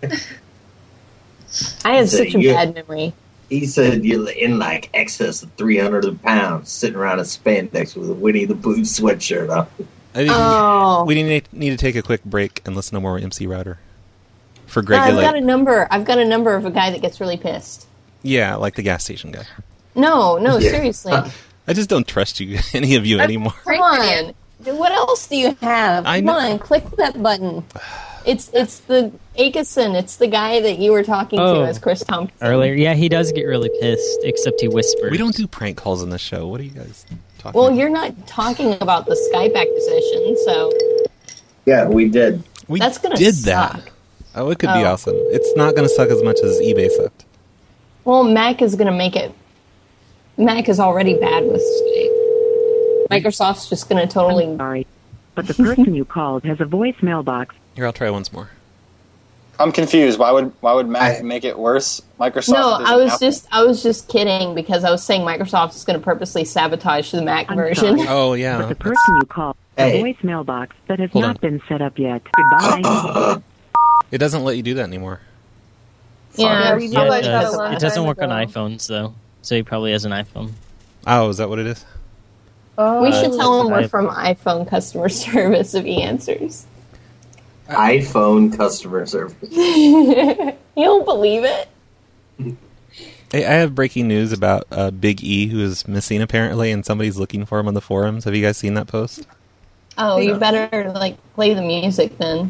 I had So such a you- bad memory. He said you're in like excess of three hundred pounds sitting around in spandex with a Winnie the Pooh sweatshirt on. I think Oh. we need, need to take a quick break and listen to more M C Router. For No, Greg I've got Gillette. a number. I've got a number of a guy that gets really pissed. Yeah, like the gas station guy. No, no, Yeah. seriously. I just don't trust you, any of you anymore. Come on. What else do you have? I Come know- on, click that button. It's it's the Akison. It's the guy that you were talking Oh. to as Chris Tompkins. Earlier, yeah, he does get really pissed, except he whispers. We don't do prank calls in this show. What are you guys talking Well, about? you're not talking about the Skype acquisition, so Yeah, we did. We that's gonna did suck. that. Oh, it could be Oh. awesome. It's not going to suck as much as eBay sucked. Well, Mac is going to make it. Mac is already bad with Skype. Microsoft's just going to totally. Sorry, but the person you called has a voicemail box. Here, I'll try once more. I'm confused. Why would why would Mac make it worse? Microsoft. No, isn't I was Apple. just I was just kidding because I was saying Microsoft is going to purposely sabotage the Mac version. Oh yeah. But the person you call Hey. a voicemail box that has Hold not on. been set up yet. Goodbye. It doesn't let you do that anymore. Yeah, we Yeah, realized it, that a does. long It doesn't time work on ago. iPhones though, so he probably has an iPhone. Oh, is that what it is? Oh. We should tell him we're I- from iPhone customer service if he answers. iPhone customer service. You don't believe it? Hey, I have breaking news about uh, Big E, who is missing apparently, and somebody's looking for him on the forums. Have you guys seen that post? Oh, you better like play the music then.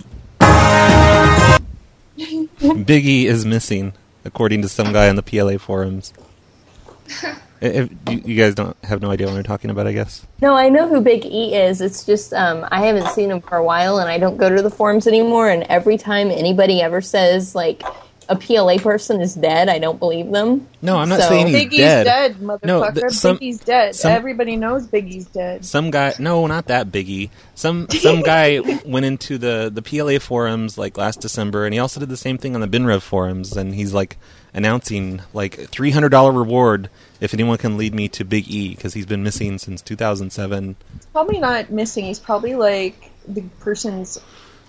Big E is missing, according to some guy on the P L A forums. If, you, you guys don't have no idea what we're talking about, I guess. No, I know who Big E is. It's just um, I haven't seen him for a while, and I don't go to the forums anymore. And every time anybody ever says like a P L A person is dead, I don't believe them. No, I'm not So- saying he's Biggie's dead. dead, motherfucker. No, th- some- Biggie's dead. some- Everybody knows Biggie's dead. Some guy, no, not that Biggie. Some some guy went into the, the P L A forums like last December, and he also did the same thing on the BinRev forums, and he's like announcing like three hundred dollar reward if anyone can lead me to Big E because he's been missing since two thousand seven. He's probably not missing. He's probably like the person's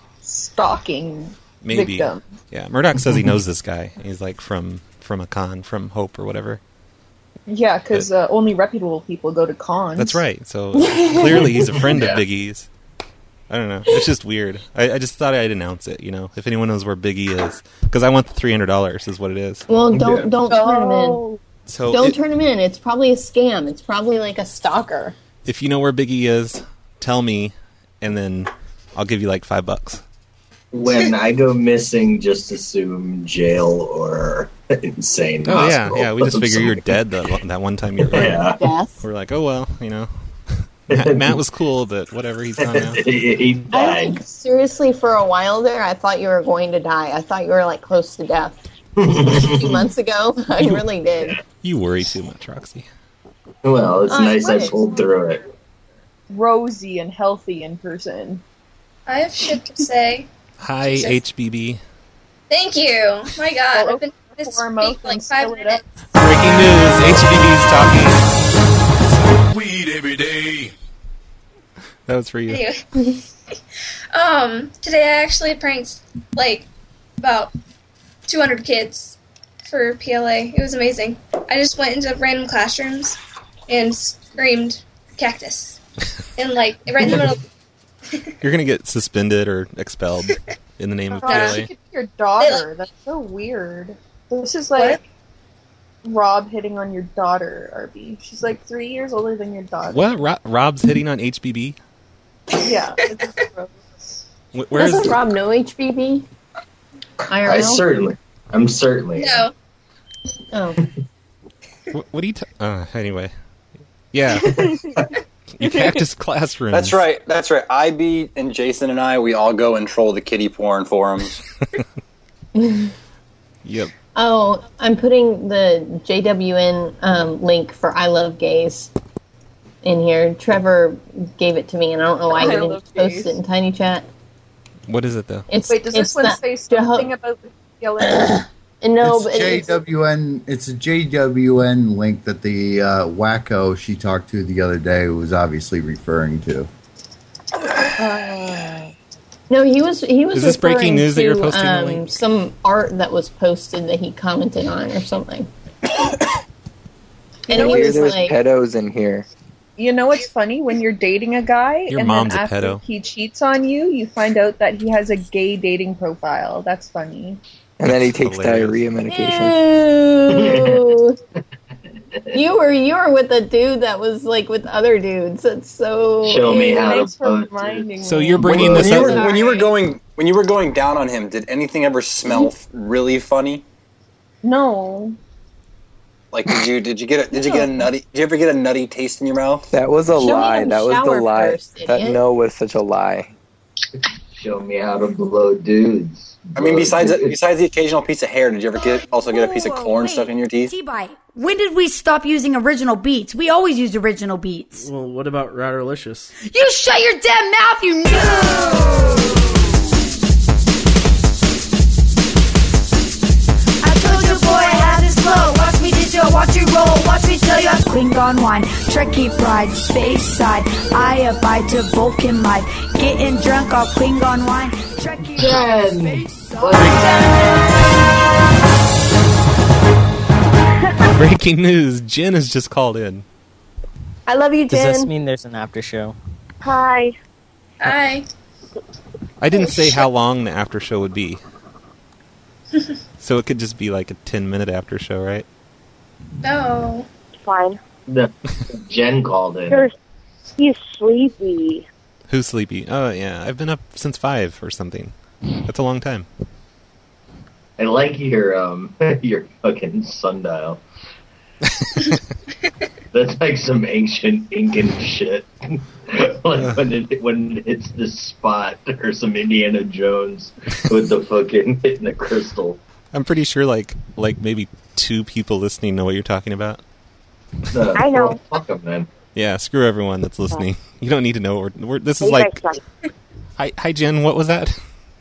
stalking Maybe, victim. yeah. Murdoch says he knows this guy. He's like from from a con, from Hope or whatever. Yeah, because uh, only reputable people go to cons. That's right. So clearly he's a friend Yeah. of Big E's. I don't know. It's just weird. I, I just thought I'd announce it. You know, if anyone knows where Big E is, because I want the three hundred dollars. Is what it is. Well, don't don't turn him Oh. in. So don't it- turn him in. It's probably a scam. It's probably like a stalker. If you know where Big E is, tell me, and then I'll give you like five bucks. When I go missing, just assume jail or insane Oh yeah, hospital. yeah. We just figure you're dead that that one time you're. Yeah. Death. We're like, oh well, you know. Matt, Matt was cool, but whatever. He's gone now. he I think, seriously, for a while there, I thought you were going to die. I thought you were like close to death. A few months ago, I really did. You worry too much, Roxy. Well, it's I nice I would. pulled through it. Rosy and healthy in person. I have shit to say. Hi, Jesus. H B B. Thank you. My God, Well, I've been trying to pour 'em speak out for like and five spill it minutes. Breaking news: H B B's talking. Weed every day. That was for you. Anyway, um, today I actually pranked like about two hundred kids for P L A. It was amazing. I just went into random classrooms and screamed cactus, and like right in the middle. You're gonna get suspended or expelled in the name of P L Rob, A. you could be your daughter. That's so weird. This is like Rob hitting on your daughter, Arby. She's like three years older than your daughter. What? Ro- Rob's hitting on H B B? Yeah. it's gross. Wh- Where is Doesn't Rob know H B B? I R L? I certainly, I'm certainly. No. Oh. Wh- What do you? T- uh, anyway, yeah. You cactus classrooms. That's right. That's right. I B and Jason and I, we all go and troll the kitty porn forums. Yep. Oh, I'm putting the J W N um, link for I Love Gays in here. Trevor gave it to me, and I don't know why I he didn't love post gays. it in Tiny Chat. What is it though? It's, Wait, does it's this one that- say something about the P L A? No, it's but it's, J W N. It's a J W N link that the uh, wacko she talked to the other day was obviously referring to. no, he was he was. Is this breaking referring news that you're to, posting the um, link? Some art that was posted that he commented on or something. And know he what was There's like, pedos in here. You know what's funny? When you're dating a guy Your and mom's then a after pedo. he cheats on you, you find out that he has a gay dating profile. That's funny. And then he That's takes hilarious. diarrhea medication. Ew. You were you were with a dude that was like with other dudes. That's so. Show me how Thanks to for put it. reminding So me. you're bringing when, this you up. were, when you were Sorry. going when you were going down on him, did anything ever smell f- really funny? No. Like did you did you get a, did you get a nutty? Did you ever get a nutty taste in your mouth? That was a Show me lie. him That was the shower lie. first, that idiot. no was such a lie. Show me how to blow dudes. I mean, Blow besides dudes. besides the occasional piece of hair, did you ever get also get a piece of Whoa, corn wait. stuck in your teeth? T-Bite, when did we stop using original beats? We always used original beats. Well, what about Ratterlicious? You shut your damn mouth, you know! coffee till you're Klingon wine. Trekkie pride, space side. I abide to Vulcan life. Getting drunk off Klingon wine. Trekkie pride, space side. Breaking news: Jen has just called in. I love you, Does Jen. this mean there's an after show? Hi. Hi. I didn't say how long the after show would be, so it could just be like a ten minute after show, right? No. Fine. The Jen called in. You're, he's sleepy. Who's sleepy? Oh yeah, I've been up since five or something. That's a long time. I like your um your fucking sundial. That's like some ancient Incan shit. Like when it when it hits this spot, or some Indiana Jones with the fucking hitting the crystal. I'm pretty sure like like maybe two people listening know what you're talking about. Uh, I know. well, fuck them, man. Yeah, screw everyone that's listening. You don't need to know. We're, we're, this is You like. guys suck. Hi, hi, Jen. What was that?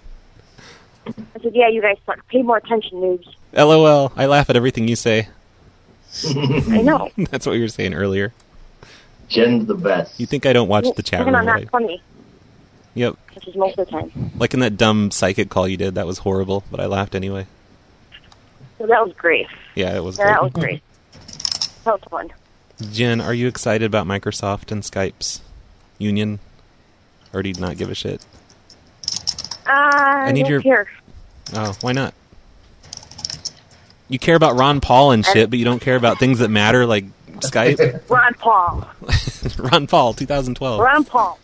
I said, yeah, you guys suck. Pay more attention, noobs. LOL. I laugh at everything you say. I know. That's what you were saying earlier. Jen's the best. You think I don't watch the chat Even room? I'm not right? funny, Yep. which is most of the time. Like in that dumb psychic call you did. That was horrible, but I laughed anyway. So that was great. Yeah, it was Yeah, that was great. great. That was fun. Jen, are you excited about Microsoft and Skype's union? Or do you not give a shit? Uh, I need don't your- care. Oh, why not? You care about Ron Paul and shit, but you don't care about things that matter like Skype? Ron Paul. Ron Paul, twenty twelve. Ron Paul.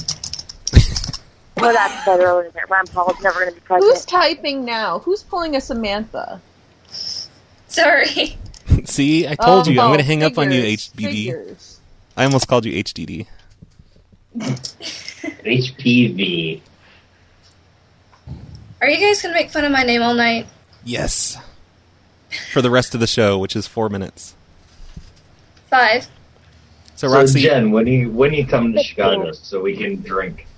Well, that's better earlier. Ron Paul is never going to be president. Who's typing now? Who's pulling a Samantha? Sorry. See, I told Oh, you. I'm oh, going to hang up on you, figures, H B D. figures. I almost called you H D D. H P V. Are you guys gonna make fun of my name all night? Yes. For the rest of the show, which is four minutes. Five. So, So, Roxy, Jen, when you when you come to Chicago so we can drink?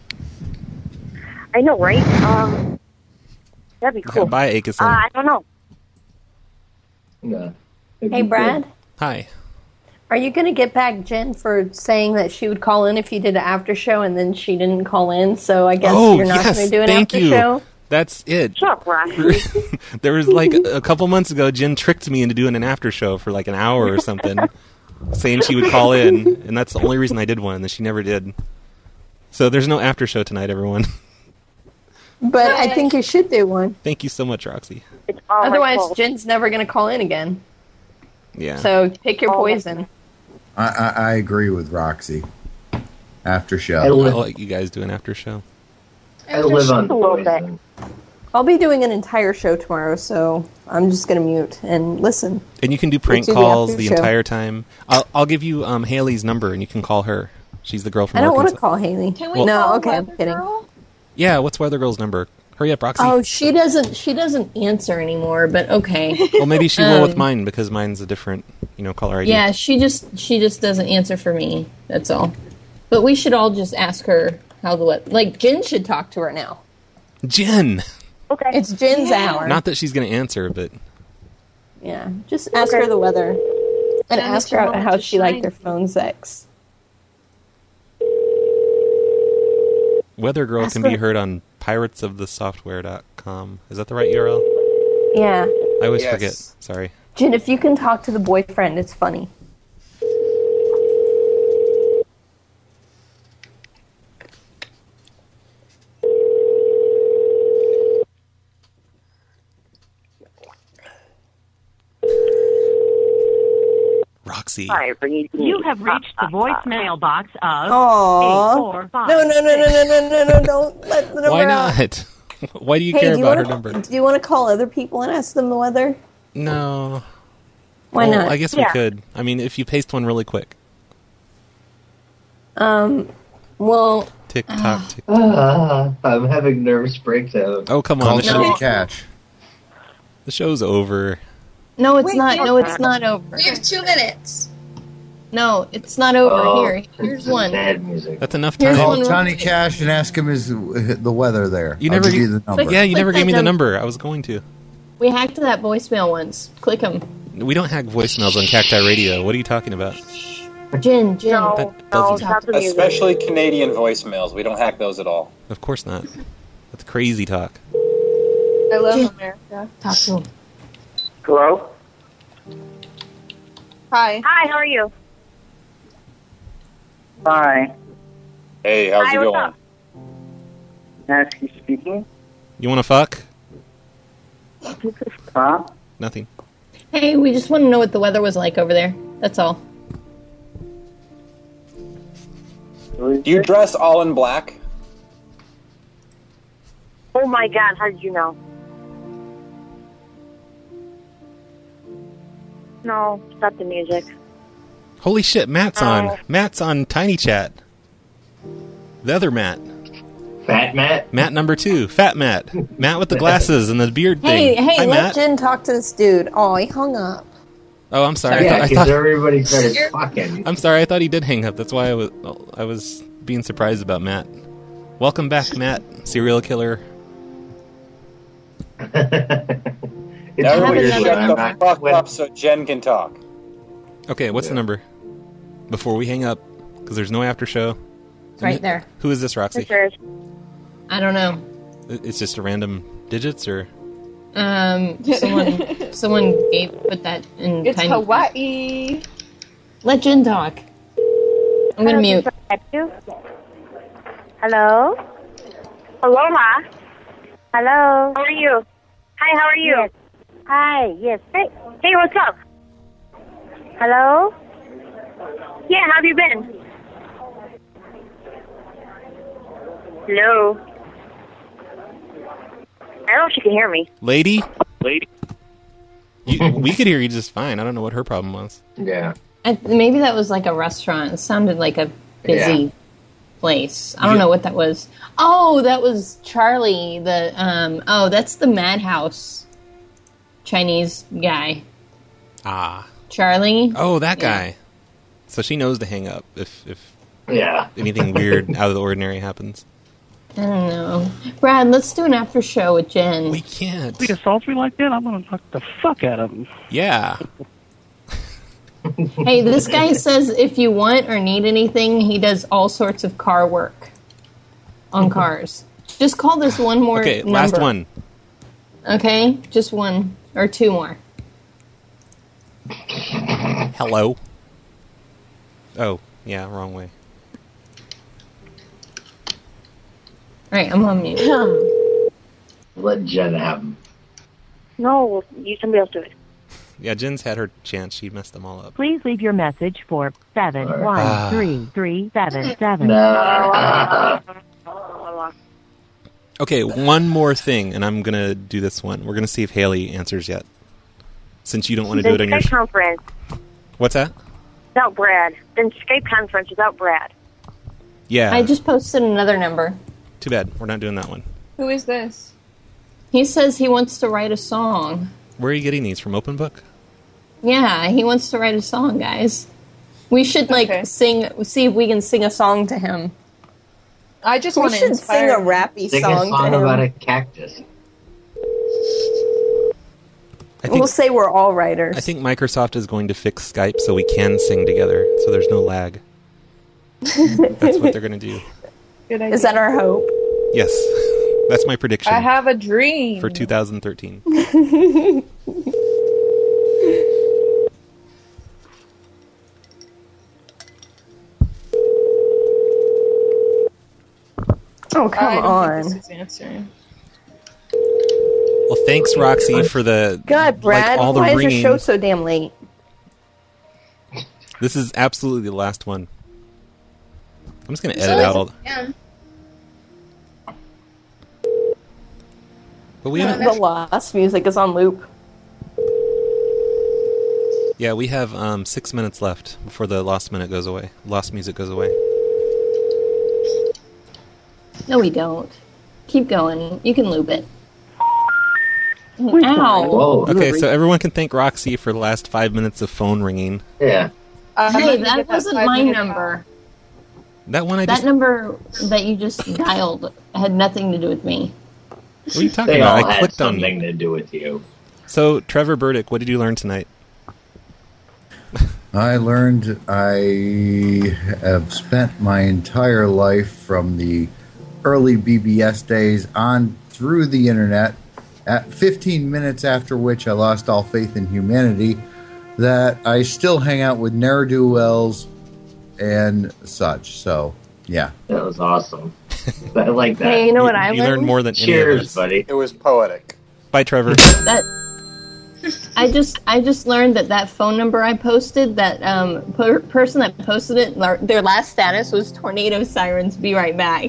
I know, right? Um, that'd be yeah, cool. bye, Akison. Uh, I don't know. No. Hey, Brad. Hi. Are you going to get back Jen for saying that she would call in if you did an after show and then she didn't call in? So I guess Oh, you're not yes, going to do an thank after you. show? That's it. Shut up, Roxy. There was like a couple months ago, Jen tricked me into doing an after show for like an hour or something, saying she would call in, and that's the only reason I did one, and she never did. So there's no after show tonight, everyone. But I think you should do one. Thank you so much, Roxy. It's Otherwise, Jen's never going to call in again. Yeah. So pick your poison. I, I, I agree with Roxy. After show. I'll let you guys do an after show. I live on a little bit. poison. I'll be doing an entire show tomorrow, so I'm just going to mute and listen. And you can do prank do the calls after the show. entire time. I'll, I'll give you um, Haley's number, and you can call her. She's the girl from I don't want to Arkansas. call Haley. Can we Well- no, call okay, I'm Weather kidding. Girl? Yeah, what's Weather Girl's number? Hurry up, Roxy. Oh, she doesn't. She doesn't answer anymore. But okay. Well, maybe she will with Um, mine, because mine's a different, you know, caller I D. Yeah, she just she just doesn't answer for me. That's all. But we should all just ask her how the what. Like Jen should talk to her now. Jen! Okay, it's Jen's hour. Not that she's going to answer, but... Yeah, just ask her the weather and Jen, ask it's your her moment how to she liked shine. her phone sex. Weather Girl Ask can be her- heard on pirates of the software dot com. Is that the right U R L? Yeah, I always Yes. forget. Sorry. Jen, if you can talk to the boyfriend, it's funny. Roxy. You have reached the voicemail box of Aww. eight four five. No, no, no, no, no, no, no, no! Don't let the number Why out. not? Why do you Hey, care do you about her wanna, number? Do you want to call other people and ask them the weather? No. Why Well, not? I guess we Yeah. could. I mean, if you paste one really quick. Um, well, Tick tock, tick. Ah, I'm having nervous breakdown. Oh, come on. Call The, Johnny show, Cash. the show's over. no, it's Wait, not. wait. No, it's not over. We have two minutes. No, it's not over. Oh, Here, here's one. Sad music. That's enough Here's time. one. Call Johnny Cash and ask him his the weather there. You I'll never give you g- the number. Yeah, you Click never that gave me the num- number. I was going to. We hacked that voicemail once. Click them. We don't hack voicemails on Cacti Radio. What are you talking about? Jin, Jin. That No, doesn't- not the music. Especially Canadian voicemails. We don't hack those at all. Of course not. That's crazy talk. I love America. Talk to him. Hello? Hi. Hi, how are you? Hi. Hey, how's Hi, it what's going? up? Nasty speaking. You want to fuck? Huh? Nothing. Hey, we just want to know what the weather was like over there. That's all. Do you dress all in black? Oh my god, how did you know? No, stop the music. Holy shit, Matt's on. Oh. Matt's on Tiny Chat. The other Matt. Fat Matt? Matt number two. Fat Matt. Matt with the glasses and the beard Hey, thing. hey, Hi, let Matt. Jen talk to this dude. Oh, he hung up. Oh, I'm sorry. Yeah, I, thought, I because thought everybody started fucking. I'm sorry. I thought he did hang up. That's why I was I was being surprised about Matt. Welcome back, Matt. Serial killer. It's Everybody weird shut when I'm the not- fuck when- up so Jen can talk. Okay, what's the number? Before we hang up, because there's no after show. It's right there. Who is this, Roxy? I don't know. It's just a random digits, or Um, someone, someone gave put that in. It's tiny. Hawaii. Let Jen talk. I'm gonna mute. Hello? Hello, Ma. Hello. How are you? Hi, how are you? Yes. Hi, yes. Hey, hey, what's up? Hello? Yeah, how have you been? Hello? I don't know if she can hear me. lady? Lady. You, we could hear you just fine. I don't know what her problem was. Yeah. I, maybe that was like a restaurant. It sounded like a busy Yeah. place. I don't know what that was. Oh, that was Charlie. The um. Oh, that's the Madhouse Chinese guy. Ah. Charlie. Oh, that guy. So she knows to hang up if if Yeah. anything weird out of the ordinary happens. I don't know. Brad, let's do an after show with Jen. We can't. If he assaults me like that, I'm going to knock the fuck out of him. Yeah. Hey, this guy says if you want or need anything, he does all sorts of car work on cars. Just call this one more Okay, number. last one. Okay, just one or two more. Hello. Oh, yeah, wrong way. All right, I'm on mute. Let Jen have him. No, you somebody else do it. Yeah, Jen's had her chance. She messed them all up. Please leave your message for seven one three three seven seven. Okay, one more thing, and I'm gonna do this one. We're gonna see if Haley answers yet, since you don't want to do it on your. Skype conference What's that? without Brad. Then Skype conference without Brad. Yeah. I just posted another number. Too bad. We're not doing that one. Who is this? He says he wants to write a song. Where are you getting these from? Open Book? Yeah, he wants to write a song, guys. We should like sing. See if we can sing a song to him. I just We want to should inspire sing a rappy Sing song a song to him. about a cactus. I think, We'll say we're all writers. I think Microsoft is going to fix Skype so we can sing together, so there's no lag. That's what they're going to do. Good idea. Is that our hope? Yes. That's my prediction I have a dream. for two thousand thirteen. Oh, come I don't on. think this is answering. Well, thanks, Roxy, for the God, Brad, like all the why ringing. is your show so damn late? This is absolutely the last one. I'm just going to It's edit always out all. yeah. But we The haven't. Lost music is on loop. Yeah, we have um, six minutes left before the lost minute goes away. Lost music goes away. No, we don't. Keep going. You can loop it. Whoa. Ow. Okay, so everyone can thank Roxy for the last five minutes of phone ringing. Yeah. Uh, Hey, I'm gonna that get wasn't five my minutes number. That one I That just. number that you just dialed had nothing to do with me. What are you talking They about? all I had clicked on something you. to do with you. So, Trevor Burdick, what did you learn tonight? I learned I have spent my entire life from the early B B S days on through the internet, at fifteen minutes after which I lost all faith in humanity, that I still hang out with ne'er-do-wells and such. So, yeah. That was awesome. I like that. Hey, you know what I You learned? learned more than any of Cheers, us. buddy. It was poetic. Bye, Trevor. That I just I just learned that that phone number I posted, that um per- person that posted it, their- their last status was tornado sirens. Be right back.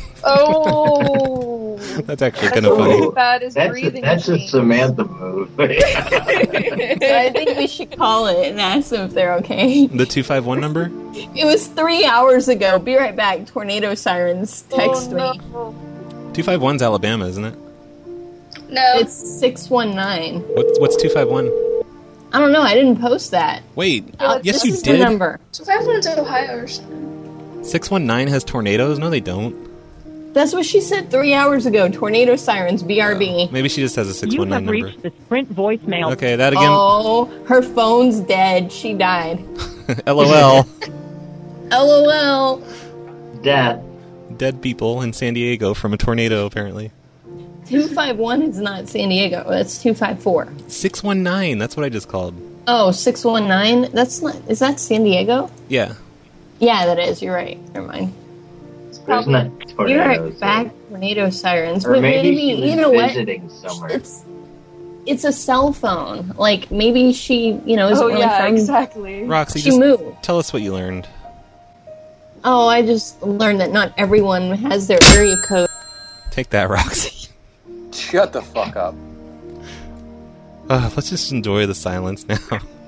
Oh, That's actually kind of funny. That is That's a, breathing. that's a Samantha move. So I think we should call it and ask them if they're okay. The two five one number? It was three hours ago. Be right back. Tornado sirens. Text Oh, me. no. two five one's Alabama, isn't it? No. It's six one nine. What's, what's two five one? I don't know. I didn't post that. Wait, Uh, yes this you is the did? number. So five one's Ohio or something. six one nine has tornadoes? No, they don't. That's what she said three hours ago. Tornado sirens. B R B. Maybe she just has a six You one nine have number. reached the Sprint voicemail. Okay, that again. Oh, her phone's dead. She died. LOL. LOL. Death. Dead people in San Diego from a tornado, apparently. two five one is not San Diego. That's two five four. six one nine, that's what I just called. Oh, six one nine? That's not. Is that San Diego? Yeah. Yeah, that is. You're right. Never mind. There's not tornadoes. You're right. Back tornado sirens. Or But maybe, maybe, she was you know what? visiting somewhere. It's it's a cell phone. Like maybe she, you know, isn't Oh really yeah, from. exactly. Roxy, She just moved. tell us what you learned. Oh, I just learned that not everyone has their area code. Take that, Roxy. Shut the fuck up. Uh, let's just enjoy the silence now.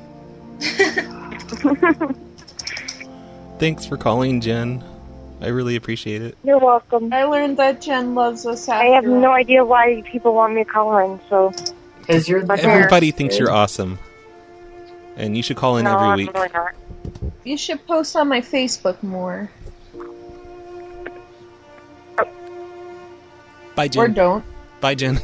Thanks for calling, Jen. I really appreciate it. You're welcome. I learned that Jen loves us. I have after no all. idea why people want me to call in, so. Because you're the Everybody best, thinks kid. you're awesome. And you should call in no, every I'm week. really not. You should post on my Facebook more, Bye, Jen. or don't. Bye, Jen.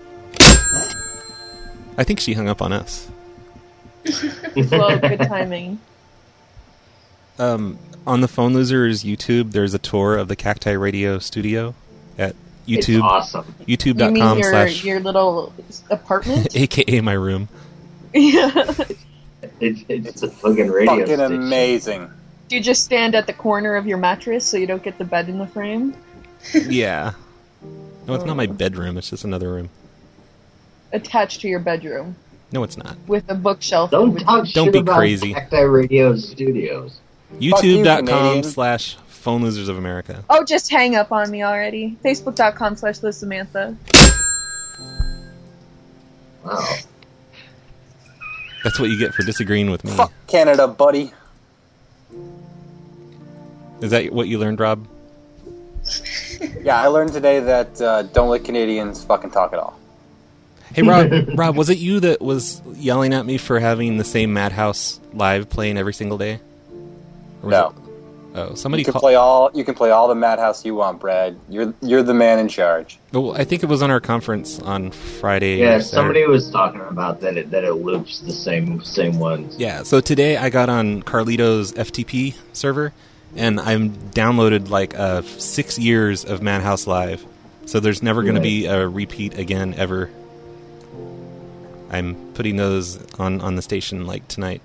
I think she hung up on us. Well, good timing. Um, on the Phone Losers YouTube, there's a tour of the Cacti Radio studio at It's YouTube. awesome. You mean YouTube.com your slash your little apartment? A K A my room. Yeah. It's, it's a fucking radio Fucking station. amazing. Do you just stand at the corner of your mattress so you don't get the bed in the frame? Yeah. No, it's not my bedroom. It's just another room. Attached to your bedroom No, it's not. with a bookshelf. Don't with- talk Don't shit be about crazy. Cacti Radio Studios. you, YouTube.com Canadian. slash Phone Losers of America. Oh, just hang up on me already. Facebook.com slash Liz Samantha. Wow. That's what you get for disagreeing with me. Fuck Canada, buddy. Is that what you learned, Rob? Yeah, I learned today that uh, don't let Canadians fucking talk at all. Hey, Rob, Rob, was it you that was yelling at me for having the same Madhouse live playing every single day? Or was No. it- Oh, somebody You can called. play all. You can play all the Madhouse you want, Brad. You're you're the man in charge. Oh, I think it was on our conference on Friday. Yeah, or somebody Saturday. was talking about that it that it loops the same same ones. Yeah, so today I got on Carlito's F T P server, and I'm downloaded like uh, six years of Madhouse Live. So there's never going to be a repeat again ever. I'm putting those on, on the station like tonight.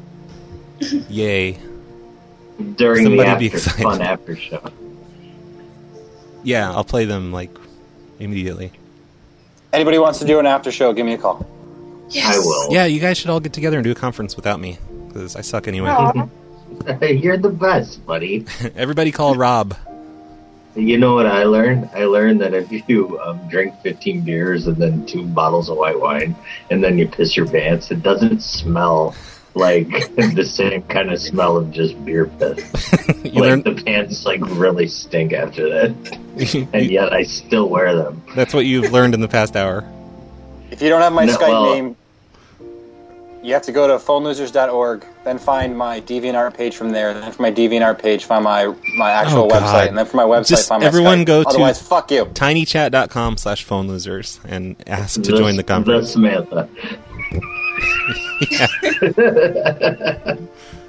Yay. During Somebody be the after, excited. fun after show. Yeah, I'll play them like immediately. Anybody wants to do an after show? Give me a call. Yes. I will. Yeah, you guys should all get together and do a conference without me, because I suck anyway. You're the best, buddy. Everybody call Rob. You know what I learned? I learned that if you um, drink fifteen beers and then two bottles of white wine, and then you piss your pants, it doesn't smell like the same kind of smell of just beer piss. Like learned- the pants like really stink after that, and yet I still wear them. That's what you've learned in the past hour. If you don't have my No, Skype well- name, you have to go to phone losers dot org, then find my DeviantArt page from there, then from my DeviantArt page find my my actual Oh, God. website, and then from my website Just find my everyone Skype. go to Otherwise, fuck you. tinychat.com slash phone losers and ask to The- join the conference. The Samantha. Yeah.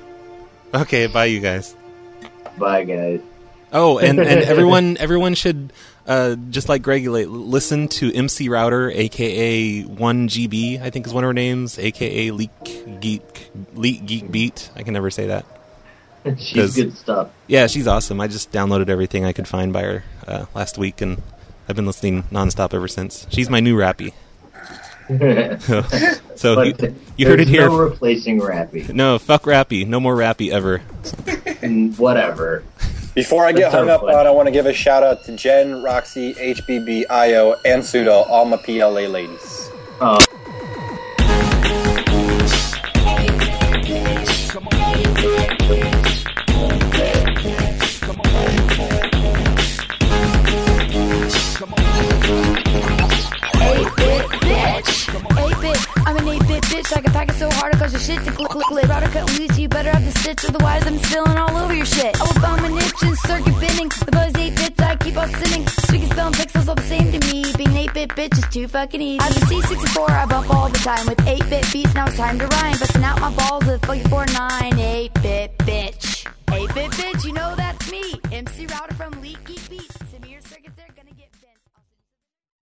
Okay, bye, you guys. Bye, guys. Oh, and, and everyone everyone should, uh, just like Greg, li- listen to M C Router, a k a one G B, I think is one of her names, a k a Leak Geek, Leak Geek Beat. I can never say that. She's good stuff. Yeah, she's awesome. I just downloaded everything I could find by her uh, last week, and I've been listening nonstop ever since. She's my new Rappy. So But you, you heard it there's here. No replacing Rappy. No, fuck Rappy. No more Rappy ever. Mm, Whatever. Before I get That's hung our up plan. on, I want to give a shout out to Jen, Roxy, H B B, Io, and Pseudo, all my P L A ladies. Oh. eight-bit bitch. eight-bit, I'm an eight-bit bitch. I can pack it so hard it cause your shit to click, click, click. Router cut loose, you better have the stitch, otherwise I'm spilling all over your shit. I will bum an itch and circuit bending. The buzz eight bits, I keep on sinning. Speaking spelling pixels all the same to me. Being an eight-bit bitch is too fucking easy. I'm a C sixty-four, I bump all the time with eight-bit beats. Now it's time to rhyme, busting out my balls with fucking four nine. eight-bit bitch. eight-bit bitch, you know that's me. M C Router from Leak.